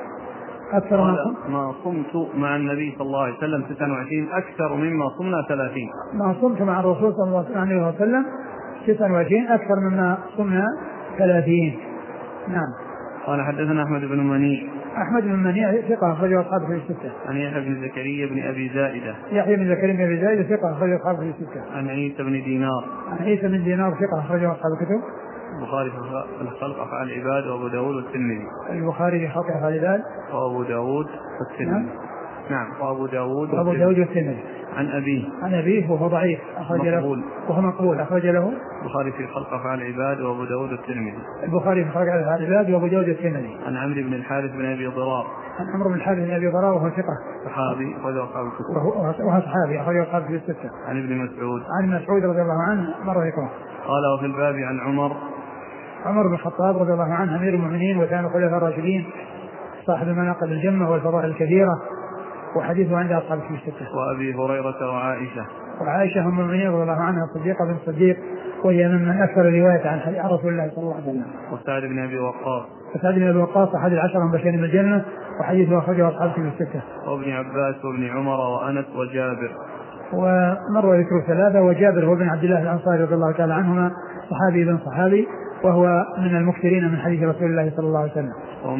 صمت مع النبي صلى الله عليه وسلم 29 أكثر مما صمنا 30. ما صمت مع الرسول صلى الله عليه وسلم 29 أكثر مما صمنا 30. نعم. قال حدثنا أحمد بن منيع ثقة أخرجه أصحابه في الستة. عن يحيى بن زكريا بن أبي زائدة ثقة أخرجه أصحابه في الستة. عن عيسى بن دينار ثقة أخرجه أصحاب الكتب. البخاري في خلق أفعال العباد وأبو داود والترمذي. البخاري في خلق أفعال العباد وأبو داود والترمذي. نعم. وأبو داود والترمذي. عن أبيه وهو ضعيف وهو مقبول أخرج له البخاري في خلق أفعال العباد وأبو داود الترمذي. البخاري في خلق أفعال العباد وأبو داود الترمذي. عن عمرو بن الحارث بن أبي ضرار. عن عمرو بن الحارث بن أبي ضرار وهو ثقة صحابي أخرج أصحاب الكتب. وهو صحابي أخرج أصحاب الكتب الستة. عن ابن مسعود. عن مسعود رضي الله عنه مرة يكره. قال وفي الباب عن عمر بن الخطاب رضي الله عنه أمير المؤمنين وكان الخلفاء الراشدين صاحب المناقب الجمة والفضائل الكثيرة وحديثه عند أصحاب الكتب الستة. وأبي هريرة وعائشة أم المؤمنين رضي الله عنها الصديقة بنت الصديق وهي من أكثر رواية عن رسول الله صلى الله عليه وسلم. وسعد بن أبي وقاص أحد العشرة المبشرين بالجنة وحديثه أخرجه أصحاب الكتب الستة. وابن عباس وابن عمر وأنس وجابر. ومر ذكر ثلاثة وجابر هو بن عبد الله الأنصاري رضي الله تعالى عنهما صحابي بن صحابي وهو من المكثرين من حديث رسول الله صلى الله عليه وسلم.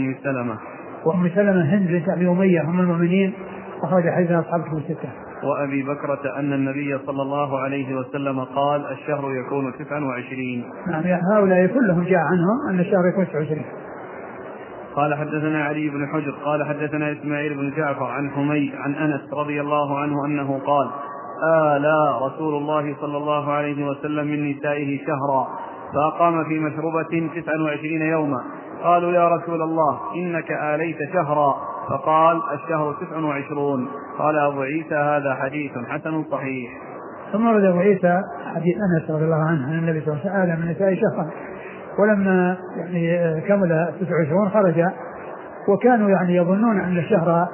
وأم سلمة هند بنت أبي أمية هم المؤمنين أخرج حديث أصحاب الكتب الستة. وأبي بكرة أن النبي صلى الله عليه وسلم قال الشهر يكون 29. نعم هؤلاء كلهم جاء عنهم أن الشهر يكون 29. قال حدثنا علي بن حجر قال حدثنا إسماعيل بن جعفر عن حميد عن أنس رضي الله عنه أنه قال آلى رسول الله صلى الله عليه وسلم من نسائه شهرا فأقام في مشربة 29 يوما قالوا يا رسول الله إنك آليت شهرا فقال الشهر 29. قال أبو عيسى هذا حديث حسن صحيح. ثم ورد أبو عيسى حديث أنس رضي الله عنه أن النبي صلى الله عليه وسلم من نسائه شهرا ولما كمل 29 خرج وكانوا يظنون أن الشهر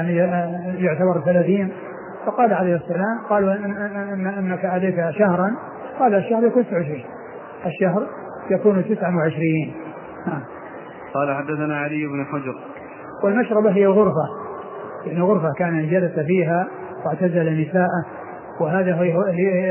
يعتبر 30 فقال عليه السلام قالوا أنك آليت شهرا قال الشهر يكون 29 الشهر يكون 29. قال حدثنا علي بن حجر. والمشربة هي غرفة غرفة كان جلس فيها واعتزل نساءه وهذا هي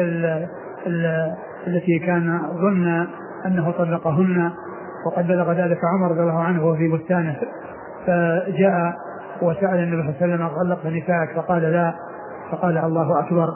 التي كان ظن أنه طلقهن وقد بلغ ذلك عمر رضي الله عنه وهو في بستانه فجاء وسأل النبي صلى الله عليه وسلم طلقت نساءك فقال لا فقال الله أكبر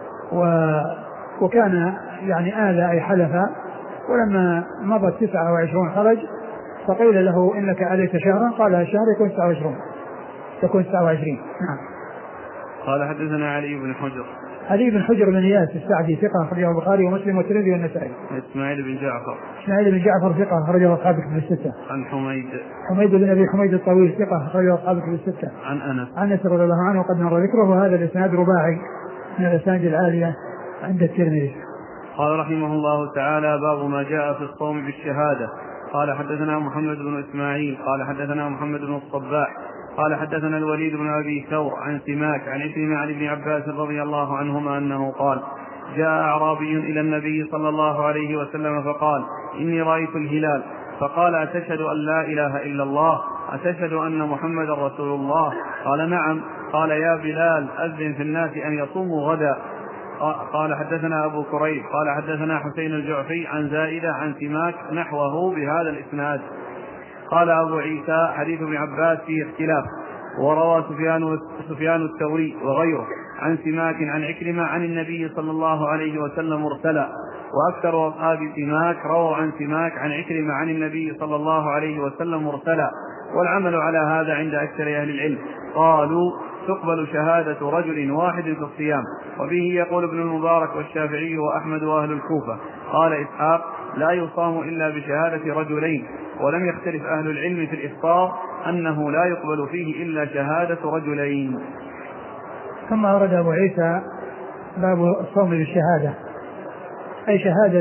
وكان آذى أي حلف ولما مضت 29 خرج فقيل له إنك آليت شهرا قال الشهر يكون 29. نعم. قال حدثنا علي بن حجر. علي بن حجر بن إياس السعدي ثقة أخرجه البخاري ومسلم والترمذي والنسائي. إسماعيل بن جعفر ثقة أخرجه أصحاب الكتب الستة. عن حميد بن أبي حميد الطويل ثقة أخرجه أصحاب الكتب الستة. عن أنس رضي الله عنه وقد مر ذكره وهذا الإسناد رباعي من الأسانيد العالية عند الترمذي. قال رحمه الله تعالى باب ما جاء في الصوم بالشهادة. قال حدثنا محمد بن إسماعيل قال حدثنا محمد بن الصباح قال حدثنا الوليد بن أبي ثور عن سماك عن عكرمة عن ابن عباس رضي الله عنهما أنه قال جاء أعرابي إلى النبي صلى الله عليه وسلم فقال إني رأيت الهلال فقال أتشهد أن لا إله إلا الله أتشهد أن محمد رسول الله قال نعم قال يا بلال أذن في الناس أن يصوموا غدا. قال حدثنا أبو كريب قال حدثنا حسين الجعفي عن زائدة عن سماك نحوه بهذا الإسناد. قال أبو عيسى حديث ابن عباس فيه اختلاف وروى سفيان الثوري وغيره عن سماك عن عكرمة عن النبي صلى الله عليه وسلم مرسلا وأكثر أصحاب سماك رووا عن سماك عن عكرمة عن النبي صلى الله عليه وسلم مرسلا والعمل على هذا عند أكثر أهل العلم. قالوا تقبل شهادة رجل واحد في الصيام وبه يقول ابن المبارك والشافعي وأحمد وأهل الكوفة. قال إسحاق لا يصام إلا بشهادة رجلين ولم يختلف أهل العلم في الإفطار أنه لا يقبل فيه إلا شهادة رجلين. ثم أورد أبو عيسى باب الصوم بالشهادة أي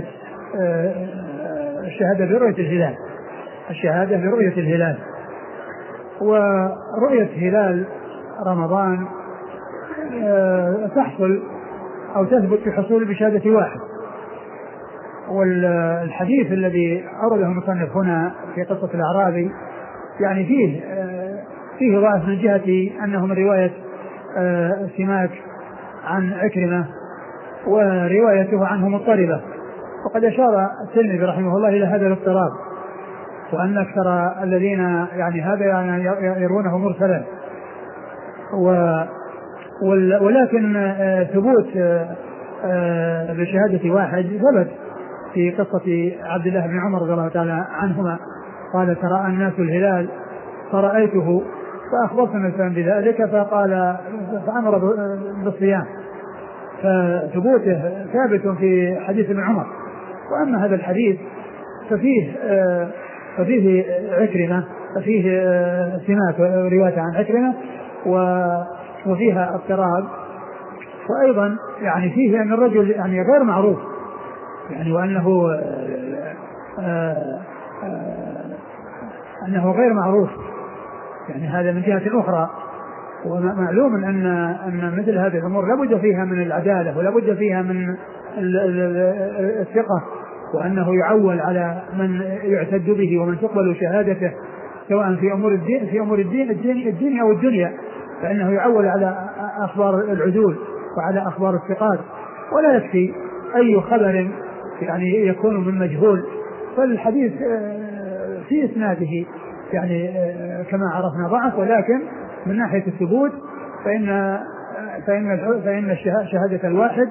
الشهادة برؤية الهلال الشهادة برؤية الهلال. ورؤية هلال رمضان تحصل أو تثبت في حصول بشهادة واحد. والحديث الذي أورده المصنف هنا في قصة الأعرابي فيه ضعف من جهة أنه من رواية سماك عن عكرمة وروايته عنه مضطربة وقد أشار الترمذي رحمه الله إلى هذا الاضطراب وأن أكثر الذين هذا يرونه مرسلا ولكن ثبوت بشهادة واحد ثبت في قصة عبد الله بن عمر رضي الله تعالى عنهما قال ترى الناس الهلال فرأيته فأخبرت مثلا بذلك فأمر بالصيام فثبوته ثابت في حديث ابن عمر. وأما هذا الحديث ففيه عكرمة، ففيه سماك رواية عن عكرمة وفيها اضطراب، وأيضا يعني فيه أن الرجل يعني غير معروف يعني، وأنه أنه غير معروف يعني، هذا من جهة أخرى. ومعلوم أن مثل هذه الأمور لابد فيها من العدالة ولابد فيها من الثقة، وأنه يعول على من يعتد به ومن تقبل شهادته سواء في أمور الدين أو الدنيا، فإنه يعول على أخبار العدول وعلى أخبار الثقات، ولا يكفي أي خبر يعني يكون من مجهول. فالحديث في إسناده يعني كما عرفنا ضعف، ولكن من ناحية الثبوت فإن شهادة الواحد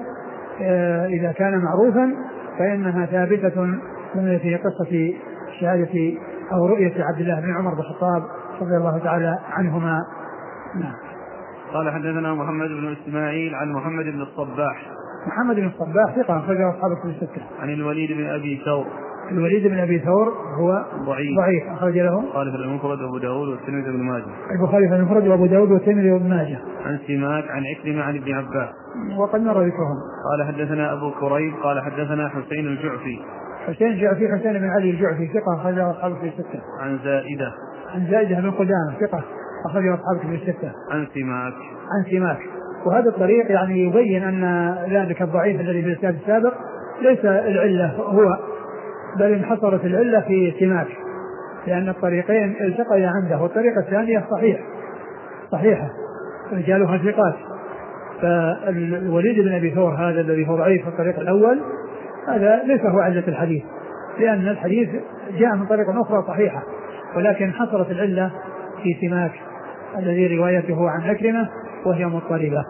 إذا كان معروفا فإنها ثابتة في قصة شهادة أو رؤية عبد الله بن عمر بن الخطاب رضي الله تعالى عنهما. نعم. قال حدثنا محمد بن إسماعيل عن محمد بن الصباح. محمد بن الصباح ثقة أخرج أصحاب الكتب الستة. عن الوليد بن أبي ثور. الوليد بن أبي ثور هو ضعيف أخرج له البخاري في المفرد وأبو داود والترمذي وابن ماجه. البخاري في المفرد وأبو داود والترمذي وابن ماجه. عن سماك عن عكرمة عن ابن عباس وقد مر ذكرهم. قال حدثنا أبو كريب قال حدثنا حسين الجعفي. حسين بن علي الجعفي ثقة أخرج أصحاب الكتب الستة. عن زائدة بن قدامة ثقة أخرج أصحاب الكتب الستة. عن سماك. وهذا الطريق يعني يبين أن ذلك الضعيف الذي في الإسناد السابق ليس العلة هو، بل انحصرت العلة في سماك، لأن الطريقين التقيا عنده، والطريقة الثانية صحيحة رجالها ثقات. فالوليد بن أبي ثور هذا الذي هو ضعيف في الطريق الأول هذا ليس هو علة الحديث، لأن الحديث جاء من طريق أخرى صحيحة، ولكن انحصرت العلة في سماك الذي روايته عن عكرمة وهي مضطربة.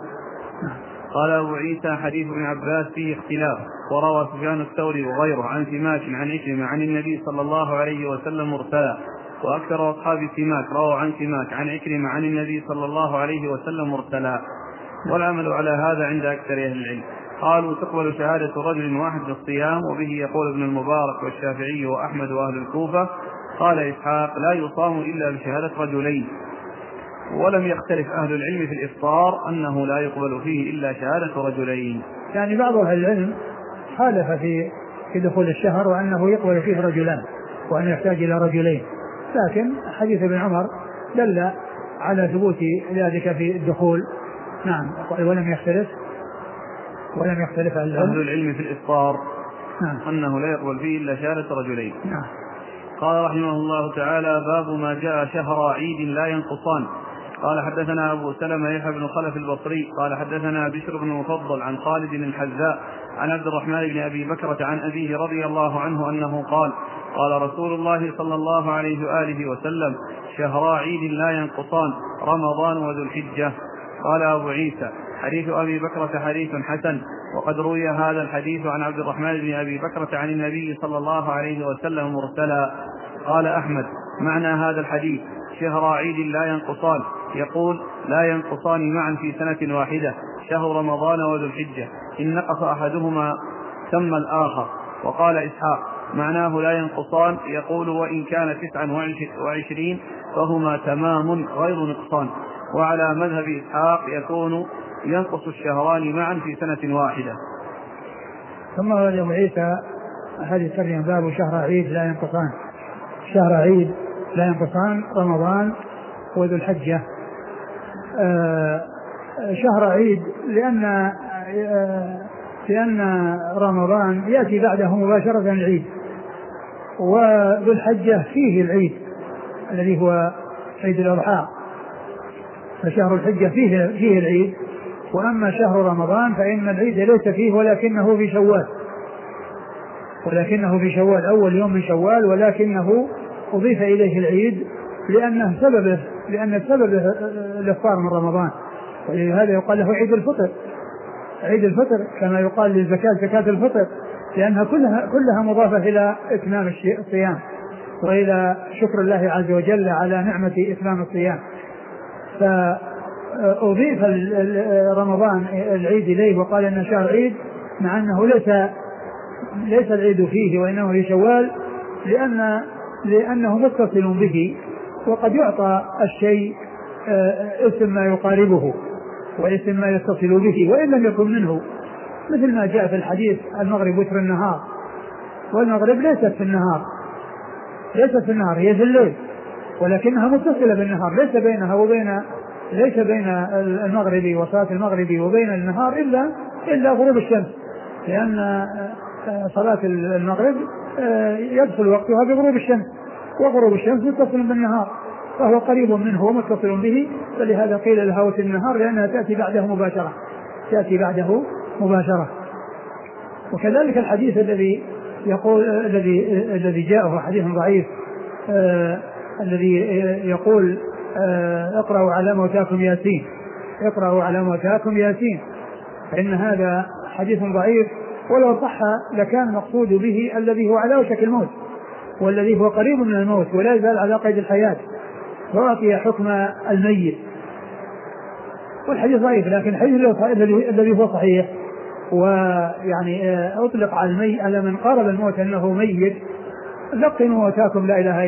قال أبو عيسى حديث ابن عباس فيه اختلاف، وروى سفيان الثوري وغيره عن سماك عن عكرمة عن النبي صلى الله عليه وسلم مرسلا، وأكثر أصحاب سماك رووا عن سماك عن عكرمة عن النبي صلى الله عليه وسلم مرسلا، والعمل على هذا عند أكثر أهل العلم. قالوا تقبل شهادة رجل واحد بالصيام، وبه يقول ابن المبارك والشافعي وأحمد وأهل الكوفة. قال إسحاق لا يصام إلا بشهادة رجلين، ولم يختلف أهل العلم في الإفطار أنه لا يقبل فيه إلا شهادة رجلين. يعني بعض أهل العلم خالف في دخول الشهر وأنه يقبل فيه رجلان وأنه يحتاج إلى رجلين، لكن حديث ابن عمر دل على ثبوت ذلك في الدخول. نعم. ولم يختلف أهل العلم في الإفطار نعم أنه لا يقبل فيه إلا شهادة رجلين. نعم. قال رحمه الله تعالى باب ما جاء شهر عيد لا ينقصان. قال حدثنا أبو سلمة يحيى بن خلف البصري قال حدثنا بشر بن المفضل عن خالد الحذاء عن عبد الرحمن بن أبي بكرة عن أبيه رضي الله عنه أنه قال قال رسول الله صلى الله عليه وآله وسلم شهر عيد لا ينقصان رمضان وذو الحجة. قال أبو عيسى حديث أبي بكرة حديث حسن، وقد روي هذا الحديث عن عبد الرحمن بن أبي بكرة عن النبي صلى الله عليه وسلم مرسلا. قال أحمد معنى هذا الحديث شهر عيد لا ينقصان، يقول لا ينقصان معا في سنة واحدة، شهر رمضان وذو الحجة، إن نقص أحدهما تم الآخر. وقال إسحاق معناه لا ينقصان، يقول وإن كان 29 فهما تمام غير نقصان. وعلى مذهب إسحاق يكون ينقص الشهران معا في سنة واحدة. ثم قال أبو عيسى هذه ترجم باب شهر عيد لا ينقصان. شهر عيد لا ينقصان رمضان وذو الحجة. شهر عيد لأن رمضان يأتي بعده مباشرة العيد، وذو الحجة فيه العيد الذي هو عيد الأضحى، فشهر الحجة فيه العيد. وأما شهر رمضان فإن العيد ليس فيه ولكنه في شوال أول يوم من شوال، ولكنه أضيف إليه العيد لأن سببه الإفطار من رمضان، ولهذا يقال له عيد الفطر كما يقال للزكاة زكاة الفطر، لأنها كلها مضافة إلى إتمام الصيام وإلى شكر الله عز وجل على نعمة إتمام الصيام. أضيف رمضان العيد إليه وقال إنه شهر عيد، مع أنه ليس العيد فيه وإنه في شوال، لأنه متصل به، وقد يعطى الشيء اسم ما يقاربه واسم ما يتصل به وإن لم يكن منه، مثل ما جاء في الحديث المغرب وتر النهار، والمغرب ليست في النهار هي في الليل، ولكنها متصلة بالنهار، ليس بين المغرب وصلاة المغرب وبين النهار إلا غروب الشمس، لأن صلاة المغرب يدخل وقتها بغروب الشمس، وغروب الشمس متصل بالنهار فهو قريب منه ومتصل به، فلهذا قيل لها وتر النهار لأنها تأتي بعده مباشرة. وكذلك الحديث الذي جاءه حديث ضعيف الذي يقول اقرأوا على موتاكم ياسين، فإن هذا حديث ضعيف، ولو صح لكان مقصود به الذي هو على وشك الموت والذي هو قريب من الموت ولا يزال على قيد الحياة، فأعطي حكم الميت، والحديث ضعيف. لكن الحديث الذي هو صحيح ويعني أطلق على من قارب الموت أنه ميت: لقنوا موتاكم لا إله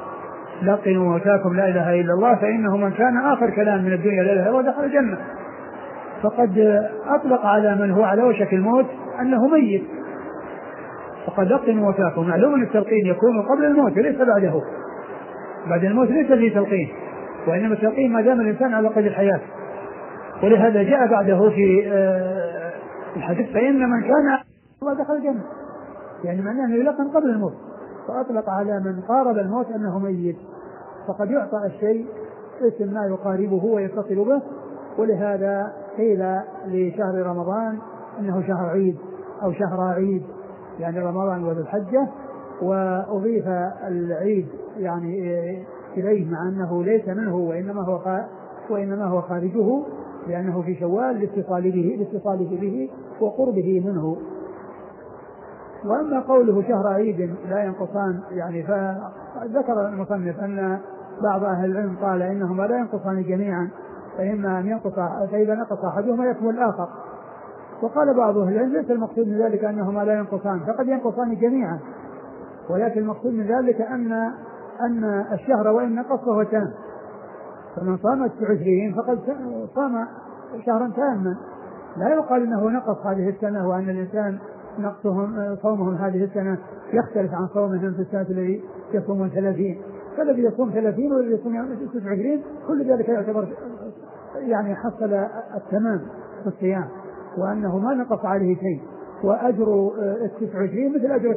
إلا الله فإنه من كان آخر كلام من الدنيا لا إله إلا الله دخل الجنة. فقد أطلق على من هو على وشك الموت أنه ميت، فقد لقنوا موتاكم. معلوم أن التلقين يكون قبل الموت وليس بعده، بعد الموت ليس فيه تلقين، وإنما التلقين ما دام الإنسان على قيد الحياة، ولهذا جاء بعده في الحديث: فإن من كان الله دخل الجنة، يعني معناه أنه يلقن قبل الموت، فأطلق على من قارب الموت أنه ميت، فقد يعطى الشيء اسم ما يقاربه ويتصل به. ولهذا قيل لشهر رمضان أنه شهر عيد أو شهر عيد، يعني رمضان وذو الحجة، وأضيف العيد يعني إليه مع أنه ليس منه وإنما هو خارجه، لأنه في شوال لاتصاله به وقربه منه. وأما قوله شهر عيد لا ينقصان، يعني فذكر المصنف أن بعض أهل العلم قال إنهما لا ينقصان جميعا، فإذا نقص أحدهما يكمل الآخر. وقال بعض أهل العلم ليس المقصود من ذلك أنهما لا ينقصان، فقد ينقصان جميعا، ولكن المقصود من ذلك أن الشهر وإن نقص فهو تام، فمن صام 29 فقد صام شهرا تاما، لا يقال انه نقص هذه السنة وان الانسان صومهم هذه السنة يختلف عن صومهم في السنة الذي يصومون 30، فالذي يصوم 30 والذي يصوم 29 كل ذلك يعتبر يعني حصل التمام في الصيام، وانه ما نقص عليه شيء، واجر 29 مثل اجر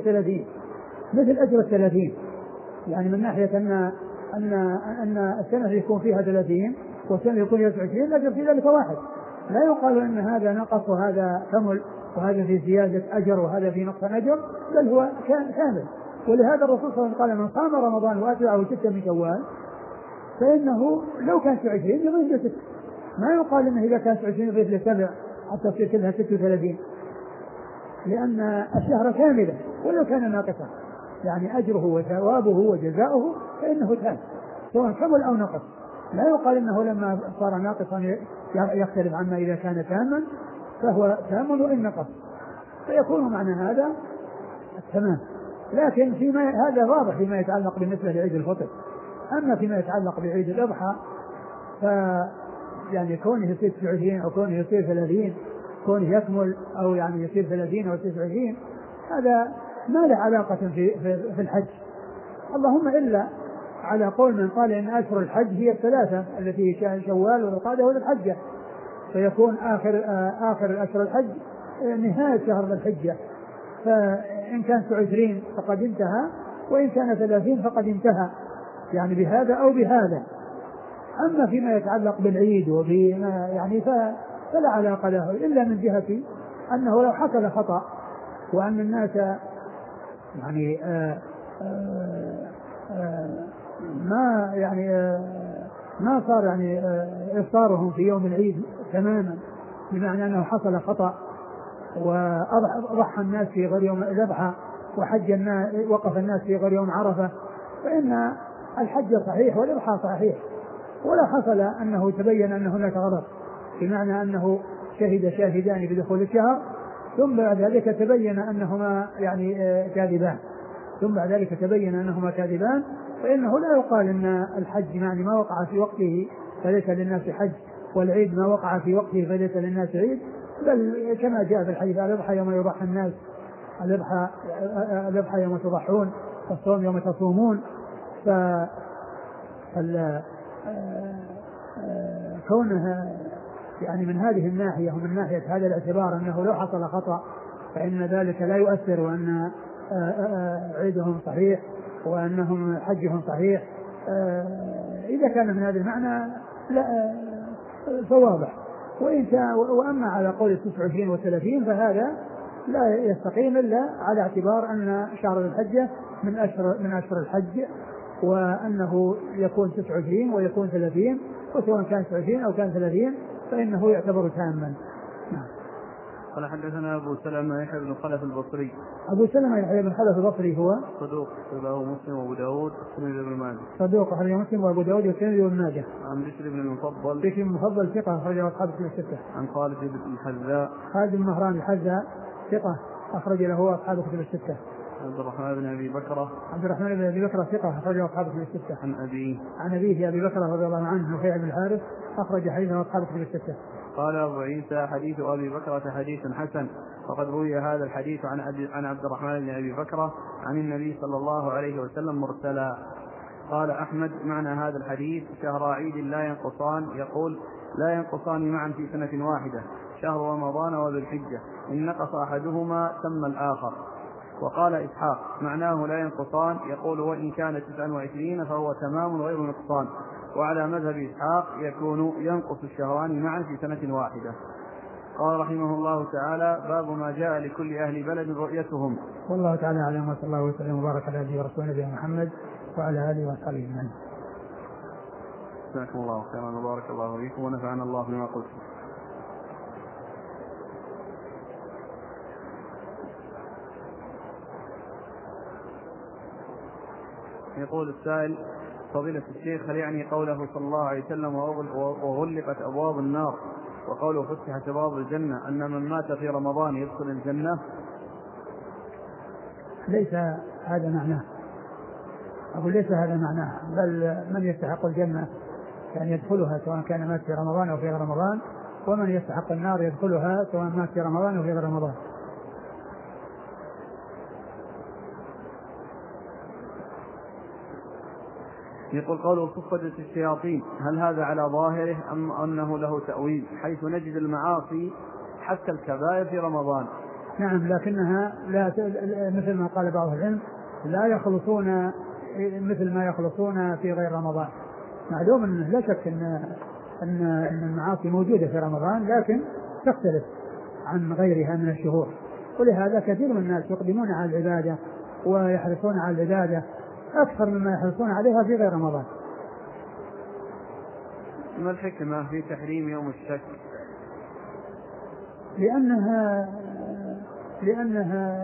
30 يعني من ناحية أن السنة يكون فيها 30 والسنة يكون فيها 29 الأجر في ذلك واحد، لا يقال أن هذا نقص وهذا كمل وهذا في زيادة أجر وهذا في نقص أجر، بل هو كامل. ولهذا الرسول صلى الله عليه وسلم قال: من صام رمضان وأتبعه 6 من شوال فإنه لو كان 29 يضيف 6، ما يقال أنه إذا كان 29 يضيف 7 حتى تصير كلها 36، لأن الشهر كاملة ولو كان ناقصا، يعني أجره وثوابه وجزاؤه فإنه تام سواء كمل أو نقص، لا يقال إنه لما صار ناقصا يختلف عما إذا كان تاما فهو تام وإن نقص، فيكون معنى هذا التمام. لكن هذا واضح فيما يتعلق بالنسبة لعيد الفطر. أما فيما يتعلق بعيد الأضحى يعني كونه يصير 29 أو كونه يصير 30، كونه يكمل أو يعني يصير 30 أو 29، هذا ما له علاقة في الحج، اللهم إلا على قول من قال إن أشهر الحج هي الثلاثة التي شوال وذو القعدة وذو الحجة، فيكون آخر أشهر الحج نهاية شهر الحجة، فإن كان 29 فقد انتهى، وإن كان 30 فقد انتهى، يعني بهذا أو بهذا. أما فيما يتعلق بالعيد وبما يعني فلا علاقة له إلا من جهة أنه لو حصل خطأ وأن الناس يعني ما صار يعني إفطارهم في يوم العيد تماما، بمعنى أنه حصل خطأ وأضحى الناس في غير يوم الأضحى وحج الناس وقف الناس في غير يوم عرفة، فإن الحج صحيح والإضحى صحيح، ولا حصل أنه تبين أن هناك غلط، بمعنى أنه شهد شاهدان بدخول الشهر ثم بعد ذلك تبين أنهما يعني كاذبان، فإنه لا يقال أن الحج يعني ما وقع في وقته فليس للناس حج، والعيد ما وقع في وقته فليس للناس عيد، بل كما جاء في الحديث: الأضحى يوم يضحى الناس، الأضحى يوم تضحون، والصوم يوم تصومون. كونها يعني من هذه الناحية ومن ناحية هذا الاعتبار أنه لو حصل خطأ فإن ذلك لا يؤثر، وأن عيدهم صحيح وأنهم حجهم صحيح، إذا كان من هذا المعنى لا فواضح. وأما على قول 29 و30 فهذا لا يستقيم إلا على اعتبار أن شهر الحجة من أشهر الحج، وأنه يكون 29 ويكون 30، وسواء كان 29 أو كان 30 فإنه يعتبر تاما. قال حدثنا أبو سلمة يحيى بن خلف البصري. أبو سلمة يحيى بن خلف البصري هو صدوق، رواه مسلم وأبو داود والترمذي وابن ماجه. صدوق أخرجه مسلم وأبو داود والترمذي وابن ماجه. عن بشر بن المفضل. بشر بن المفضل ثقة أخرجه أصحاب الكتب الستة. عن خالد بن الحذاء. خالد بن مهران الحذاء ثقة أخرج له أصحاب الكتب الستة. عبد الرحمن بن أبي بكرة. عبد الرحمن بن أبي بكرة ثقة أخرجه أصحاب الكتب الستة. عن أبيه أبي بكرة رضي الله عنه نفيع بن الحارث أخرج حديثه أصحاب الكتب الستة. قال أبو عيسى: حديث أبي بكرة حديث حسن، وقد روي هذا الحديث عن عبد الرحمن بن أبي بكرة عن النبي صلى الله عليه وسلم مرسلا. قال أحمد: معنى هذا الحديث: شهر عيد لا ينقصان، يقول لا ينقصان معا في سنة واحدة، شهر رمضان وذو الحجة، إن نقص أحدهما تم الآخر. وقال إسحاق: معناه لا ينقصان، يقول وإن كان 29 فهو تمام غير نقصان. وعلى مذهب إسحاق يكون ينقص الشهران معا في سنة واحدة. قال رحمه الله تعالى: باب ما جاء لكل أهل بلد رؤيتهم. والله تعالى أعلم، وصلى الله وسلم وبارك على نبينا ورسوله نبينا محمد وعلى آله وصحبه أجمعين. جزاكم الله خيرا وبارك الله فيكم ونفعنا الله بما قلت. يقول السائل: فضيلة الشيخ، هل يعني قوله صلى الله عليه وسلم وغلقت أبواب النار، وقوله فتحت أبواب الجنة، أن من مات في رمضان يدخل الجنة؟ ليس هذا معناه، أقول ليس هذا معناه، بل من يستحق الجنة يعني يدخلها سواء كان مات في رمضان أو في غير رمضان، ومن يستحق النار يدخلها سواء مات في رمضان أو في غير رمضان. يقول قوله صفدت الشياطين، هل هذا على ظاهره أم أنه له تأويل، حيث نجد المعاصي حتى الكبائر في رمضان؟ نعم، لكنها لا مثل ما قال بعض العلم لا يخلصون مثل ما يخلصون في غير رمضان. معلوم أنه لا شك أن المعاصي موجودة في رمضان، لكن تختلف عن غيرها من الشهور، ولهذا كثير من الناس يقدمون على العبادة ويحرصون على العبادة أكثر مما يحرصون عليها في غير رمضان. ما الحكمة في تحريم يوم الشك؟ لأنها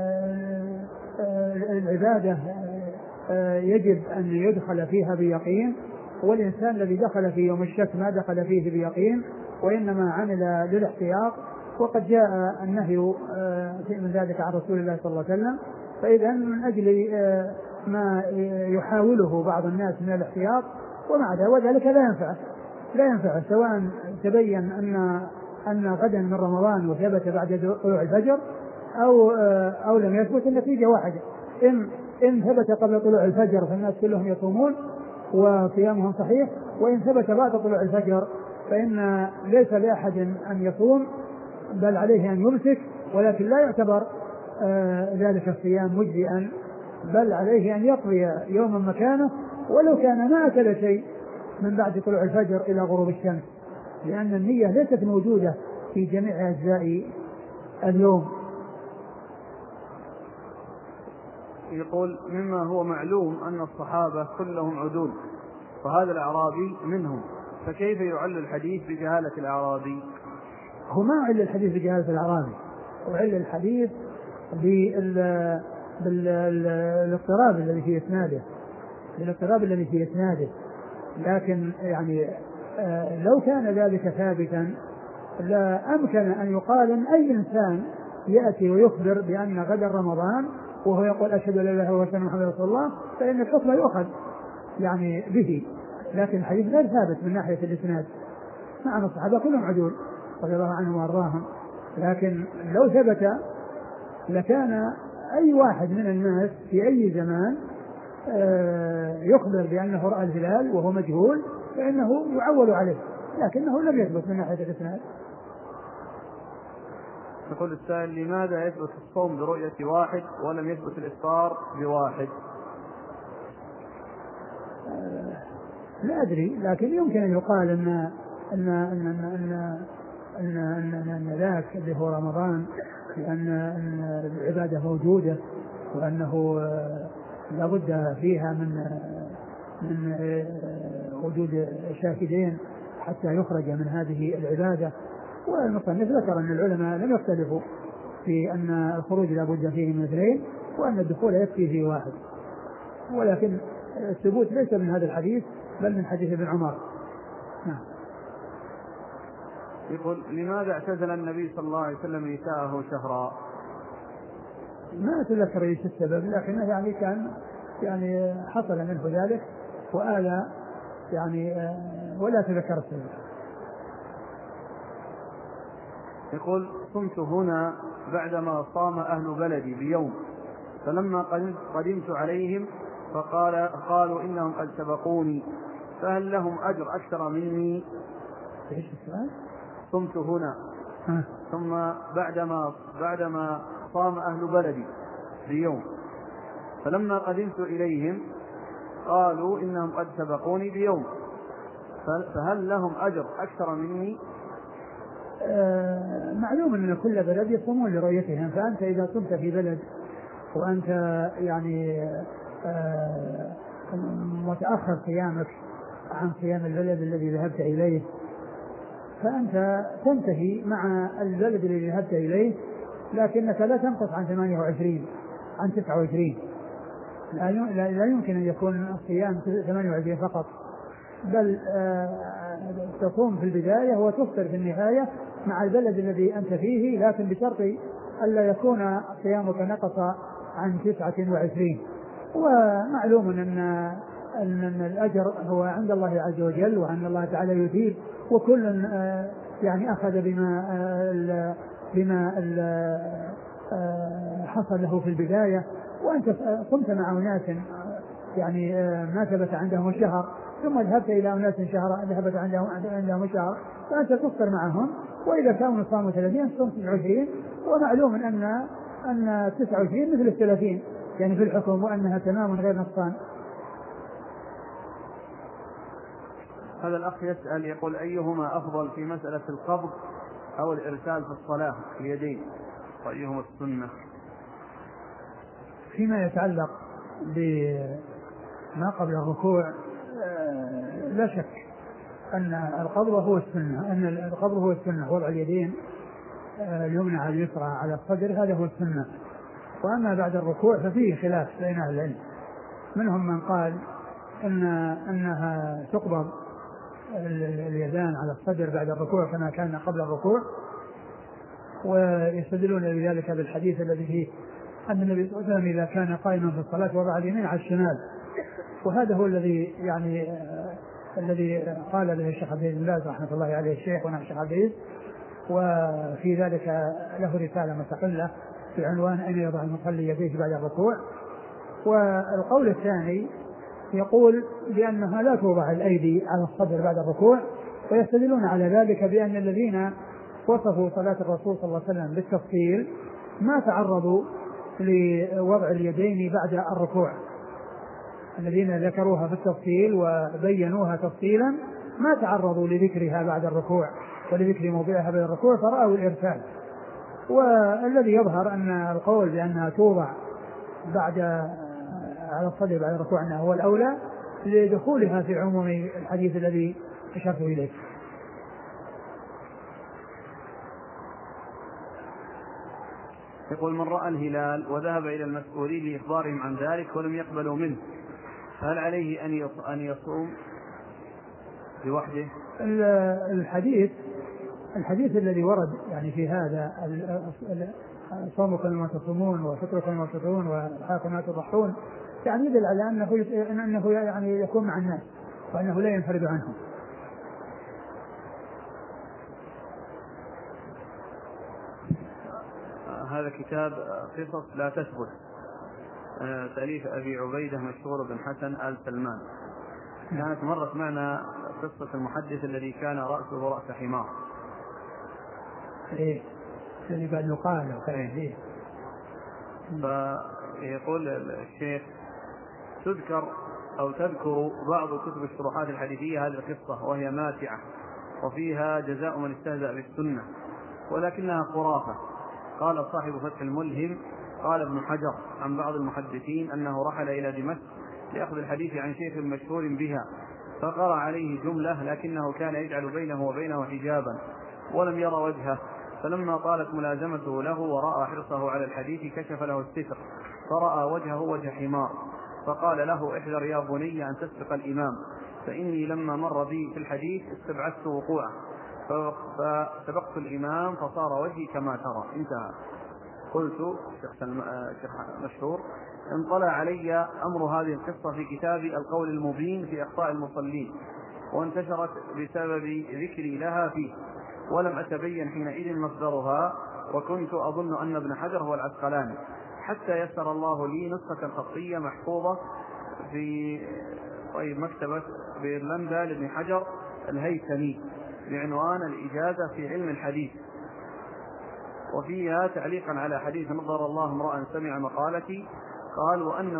العبادة يجب أن يدخل فيها بيقين، والإنسان الذي دخل في يوم الشك ما دخل فيه بيقين، وإنما عمل للاحتياط، وقد جاء النهي من ذلك عن رسول الله صلى الله عليه وسلم. فإذا من أجل ما يحاوله بعض الناس من الاحتياط ومع ذلك لا ينفع سواء تبين أن غدا من رمضان وثبت بعد طلوع الفجر أو لم يثبت، النتيجة واحدة: إن ثبت قبل طلوع الفجر فالناس كلهم يصومون وصيامهم صحيح، وإن ثبت بعد طلوع الفجر فإن ليس لأحد أن يصوم، بل عليه أن يمسك، ولكن لا يعتبر ذلك الصيام مجزئا، بل عليه أن يقضي يوما مكانه ولو كان ما أكل شيء من بعد طلوع الفجر إلى غروب الشمس، لأن النية ليست موجودة في جميع أجزاء اليوم. يقول: مما هو معلوم أن الصحابة كلهم عدول، فهذا الأعرابي منهم، فكيف يعل الحديث بجهالة الأعرابي؟ هو ما عل الحديث بجهالة الأعرابي، وعل الحديث بالاضطراب الذي في إسناده، لكن يعني لو كان ذلك ثابتا لا أمكن أن يقال أن أي إنسان يأتي ويخبر بأن غدا رمضان وهو يقول أشهد أن لا إله إلا الله وأشهد أن محمدا رسول الله فإن الحكم يؤخذ يعني به. لكن الحديث غير ثابت من ناحية الإسناد، مع أن الصحابة كلهم عدول رضي الله عنهم وأرضاهم، لكن لو ثبت لكان أي واحد من الناس في أي زمان يخبر بأنه رأى الهلال وهو مجهول فإنه يعول عليه، لكنه لم يثبت من ناحية الإسناد. يقول السائل: لماذا يثبت الصوم برؤية واحد ولم يثبت الإفطار بواحد؟ لا أدري، لكن يمكن أن يقال أن ذاك اللي هو رمضان لأن العبادة موجودة وأنه لا بد فيها من وجود شاهدين حتى يخرج من هذه العبادة. والمصنف ذكر أن العلماء لم يختلفوا في أن الخروج لا بد فيه من اثنين وأن الدخول يكفي فيه واحد، ولكن الثبوت ليس من هذا الحديث بل من حديث ابن عمر. يقول: لماذا اعتزل النبي صلى الله عليه وسلم نساءه شهرا؟ ما أتذكر ايش السبب، لكنه يعني كان يعني حصل منه ذلك وآل يعني ولا تذكر السبب. يقول: صمت هنا بعدما صام أهل بلدي بيوم، فلما قدمت عليهم قالوا إنهم قد سبقوني، فهل لهم أجر أكثر مني؟ ايش السؤال؟ صمت هنا ثم بعدما صام أهل بلدي بيوم، فلما قدمت إليهم قالوا إنهم قد سبقوني بيوم، فهل لهم أجر أكثر مني؟ معلوم أن كل بلد يصومون لرؤيتهم، فأنت إذا صمت في بلد وأنت يعني متأخر صيامك عن صيام البلد الذي ذهبت إليه فأنت تنتهي مع البلد الذي ذهبت إليه، لكنك لا تنقص عن 28 عن 29. لا يمكن أن يكون الصيام 28 فقط، بل تصوم في البداية وتفطر في النهاية مع البلد الذي أنت فيه، لكن بشرط ألا يكون صيامك نقص عن 29. ومعلوم أن الأجر هو عند الله عز وجل وأن الله تعالى يثيب، وكل يعني أخذ بما حصل له في البداية. وأنت قمت مع أناس يعني ما ثبت عندهم الشهر ثم ذهبت إلى أناس ذهبت عندهم الشهر، فأنت تفطر معهم، وإذا كانوا صاموا 30 صمت 20. ومعلوم أن 29 مثل 30 يعني في الحكم، وأنها تمام غير نقصان. هذا الأخ يسأل يقول: أيهما أفضل في مسألة القبض أو الإرسال في الصلاة اليدين، وأيهما السنة؟ فيما يتعلق بما قبل الركوع لا شك أن القبض هو السنة، وضع اليدين اليمنى على اليسرى على الصدر هذا هو السنة. وأما بعد الركوع ففيه خلاف بين أهل العلم، منهم من قال أنها تقبض اليدان على الصدر بعد الركوع كما كان قبل الركوع، ويستدلون بذلك بالحديث الذي فيه أن النبي صلى الله عليه وسلم إذا كان قائما في الصلاة وضع اليمين على الشمال، وهذا هو الذي يعني الذي قال به الشيخ عبد الله رحمة الله عليه الشيخ ونحن الشيخ عبد العزيز، وفي ذلك له رسالة مستقلة في عنوان أين يضع المصلي يديه بعد الركوع. والقول الثاني يقول بأنها لا توضع الأيدي على الصدر بعد الركوع، ويستدلون على ذلك بأن الذين وصفوا صلاة الرسول صلى الله عليه وسلم بالتفصيل ما تعرضوا لوضع اليدين بعد الركوع، الذين ذكروها في التفصيل وبينوها تفصيلا ما تعرضوا لذكرها بعد الركوع ولذكر موضعها بعد الركوع فرأوا الإرسال. والذي يظهر أن القول بأنها توضع على الصدر بعد الركوع أنه هو الأولى لدخولها في عموم الحديث الذي أشرت إليه. يقول: من رأى الهلال وذهب إلى المسؤولين لإخبارهم عن ذلك ولم يقبلوا منه، هل عليه أن يصوم؟ لوحده؟ الحديث الذي ورد يعني في هذا صومكم كما تصومون وفطركم كما تفطرون وضحاكم كما تضحون، يعني يدل على أنه يعني يكون مع الناس وأنه لا ينفرد عنهم. هذا كتاب قصص لا تثبت، تأليف أبي عبيدة مشهور بن حسن آل سلمان. كانت مرت معنا قصة المحدث الذي كان رأسه رأس حمار. إيه الذي بعد يقال إيه. فيقول الشيخ تذكر بعض كتب الشروحات الحديثية هذه القصة وهي ماتعة وفيها جزاء من استهزأ بالسنة ولكنها خرافة. قال صاحب فتح الملهم قال ابن حجر عن بعض المحدثين أنه رحل إلى دمشق لأخذ الحديث عن شيخ مشهور بها، فقرأ عليه جملة لكنه كان يجعل بينه وبينه حجابا ولم يرى وجهه، فلما طالت ملازمته له ورأى حرصه على الحديث كشف له الستر فرأى وجهه وجه حمار، فقال له احذر يا بني أن تسبق الإمام، فإني لما مر بي في الحديث استبعدت وقوعه فسبقت الإمام فصار وجهي كما ترى. انتهى. قلت شيخ مشهور انطلع علي أمر هذه القصة في كتاب القول المبين في أخطاء المصلين، وانتشرت بسبب ذكري لها فيه، ولم أتبين حينئذ مصدرها، وكنت أظن أن ابن حجر هو العسقلاني، حتى يسر الله لي نسخة خطية محفوظة في مكتبة بإيرلندا لابن حجر الهيثمي بعنوان الإجازة في علم الحديث، وفيها تعليقا على حديث نظر الله امرأ سمع مقالتي قال وأن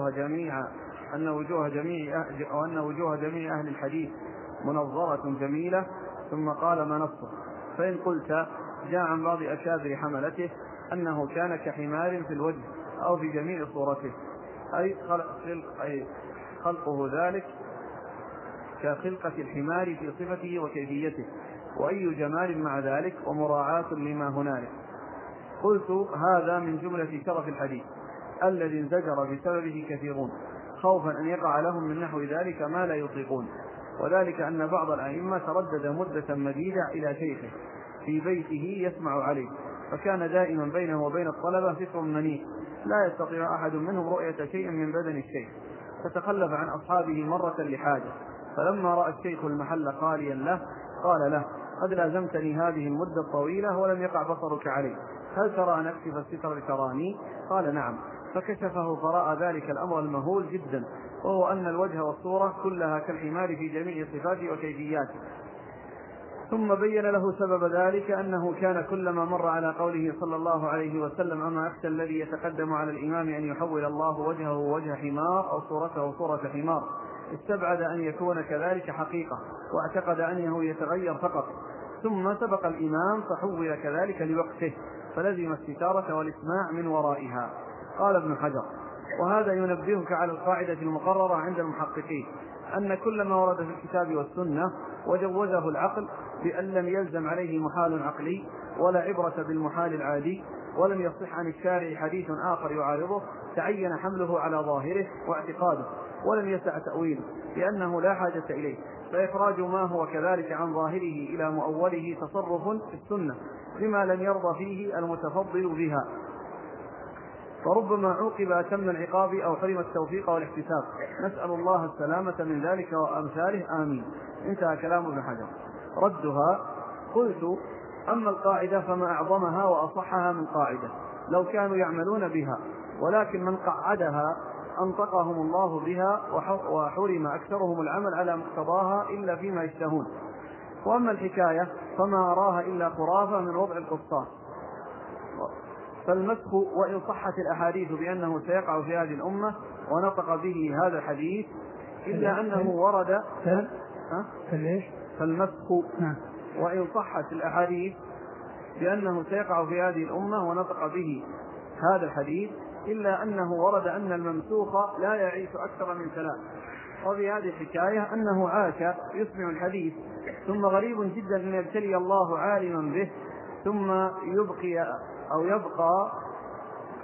وجوه جميع أهل الحديث منظرة جميلة، ثم قال ما نصه، فإن قلت جاء عن بعض أكابر حملته أنه كان كحمار في الوجه أو في جميع صورته، أي خلقه ذلك كخلقة الحمار في صفته وكيفيته، وأي جمال مع ذلك ومراعاة لما هنالك. قلت هذا من جملة شرف الحديث الذي انزجر بسببه كثيرون خوفا أن يقع لهم من نحو ذلك ما لا يطيقون، وذلك أن بعض الأئمة تردد مدة مديدة إلى شيخه في بيته يسمع عليه، فكان دائما بينه وبين الطلبة ستر منيع لا يستطيع أحد منهم رؤية شيء من بدن الشيخ، فتخلف عن أصحابه مرة لحاجة، فلما رأى الشيخ المحل خاليا له قال له قد لازمتني هذه المدة الطويلة ولم يقع بصرك عليه، هل ترى أن أكشف الستر تراني؟ قال نعم، فكشفه فرأى ذلك الأمر المهول جدا، وهو أن الوجه والصورة كلها كالحمار في جميع صفاته وكيفياته. ثم بين له سبب ذلك أنه كان كلما مر على قوله صلى الله عليه وسلم أما أخشى الذي يتقدم على الإمام أن يحول الله وجهه وجه حمار أو صورته صورة حمار، استبعد أن يكون كذلك حقيقة، واعتقد أنه يتغير فقط، ثم سبق الإمام فحول كذلك لوقته، فلزم الستارة والإسماع من ورائها. قال ابن حجر وهذا ينبهك على القاعدة المقررة عند المحققين أن كل ما ورد في الكتاب والسنة وجوزه العقل بأن لم يلزم عليه محال عقلي ولا عبرة بالمحال العادي، ولم يصح عن الشارع حديث آخر يعارضه، تعين حمله على ظاهره واعتقاده ولم يسع تأويله لأنه لا حاجة إليه، فإخراج ما هو كذلك عن ظاهره إلى مؤوله تصرف في السنة لما لم يرضى فيه المتفضل بها، فربما عوقب أتم العقاب أو حرم التوفيق والاحتساب، نسأل الله السلامة من ذلك وأمثاله آمين. انتهى كلام ابن حجر. ردها قلت أما القاعدة فما أعظمها وأصحها من قاعدة لو كانوا يعملون بها، ولكن من قعدها أنطقهم الله بها وحرم أكثرهم العمل على مقتضاها إلا فيما يشتهون، وأما الحكاية فما أراها إلا خرافة من وضع القسطاس، فالمسخ وإن صحت الأحاديث بأنه سيقع في هذه الأمة ونطق به هذا الحديث إلا أنه ورد فالمسخ وإن صحت الأحاديث بأنه سيقع في هذه الأمة ونطق به هذا الحديث إلا أنه ورد أن الممسوخ لا يعيش أكثر من 3، وفي هذه الحكاية أنه عاش يسمع الحديث ثم غريب جدا أن يبتلي الله عالما به ثم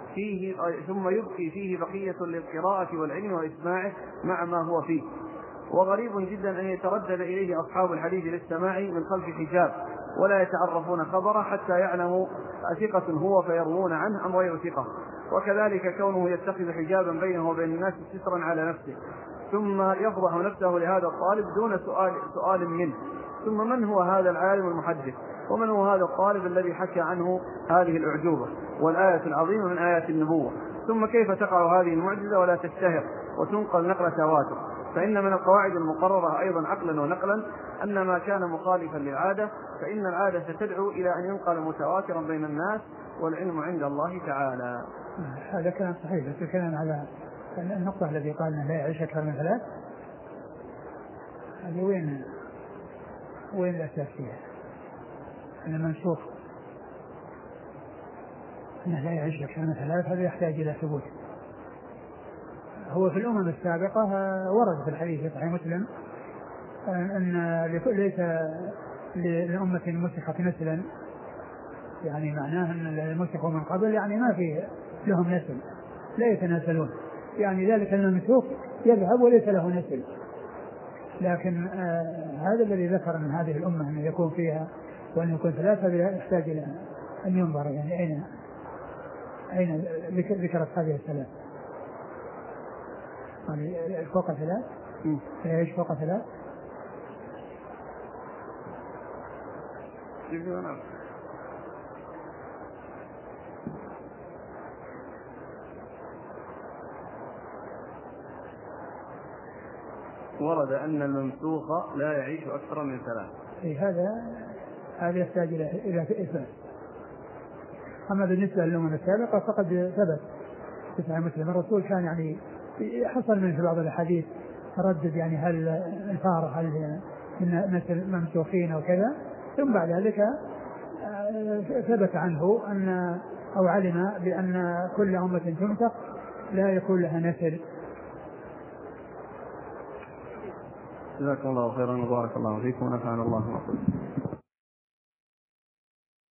يبقي فيه بقية للقراءة والعلم وإسماعه مع ما هو فيه، وغريب جدا أن يتردد إليه أصحاب الحديث للسماع من خلف حجاب ولا يتعرفون خبره حتى يعلموا أثقة هو فيروون عنه أم غير ثقة. وكذلك كونه يتخذ حجابا بينه وبين الناس سترا على نفسه ثم يفضح نفسه لهذا الطالب دون سؤال منه. ثم من هو هذا العالم المحدث؟ ومن هو هذا الطالب الذي حكى عنه هذه الأعجوبة والآية العظيمة من آيات النبوة؟ ثم كيف تقع هذه المعجزة ولا تشتهر وتنقل نقل تواتر؟ فإن من القواعد المقررة أيضا عقلا ونقلا أن ما كان مخالفا للعادة فإن العادة ستدعو إلى أن ينقل متواترا بين الناس والعلم عند الله تعالى. هذا كلام صحيح، بس الكلام على النقطة التي قال لا يعيش أكثر من 3 هذه وين الأساس فيها؟ أنا منسوخ أنه لا يعيش أكثر من 3 هذا يحتاج إلى ثبوت. هو في الأمم السابقة ورد في الحديث في صحيح مسلم أن ليس لأمة مسخة نسلا، يعني معناه أن المسخ من قبل يعني ما في لهم نسل، لا يتناسلون، يعني ذلك الممسوخ يذهب وليس له نسل. لكن هذا الذي ذكر من هذه الأمة أن يكون فيها وأن يكون 3 يحتاج إلى أن ينظر، يعني أين ذكرت هذه الثلاث؟ يعني فوق 3 ايش فوق 3 ورد أن الممسوخ لا يعيش أكثر من 3. هذا يحتاج إلى إثبات. أما بالنسبة للأمم السابقة فقد ثبت في صحيح مسلم الرسول كان يعني حصل من في بعض الأحاديث تردد، يعني هل الفار هل مثل ممسوخين وكذا، ثم بعد ذلك ثبت عنه أن أو علم بأن كل أمة تمسخ لا يكون لها نسل. جزاكم الله خيرا وبارك الله فيكم ونفعنا الله بما قلتم.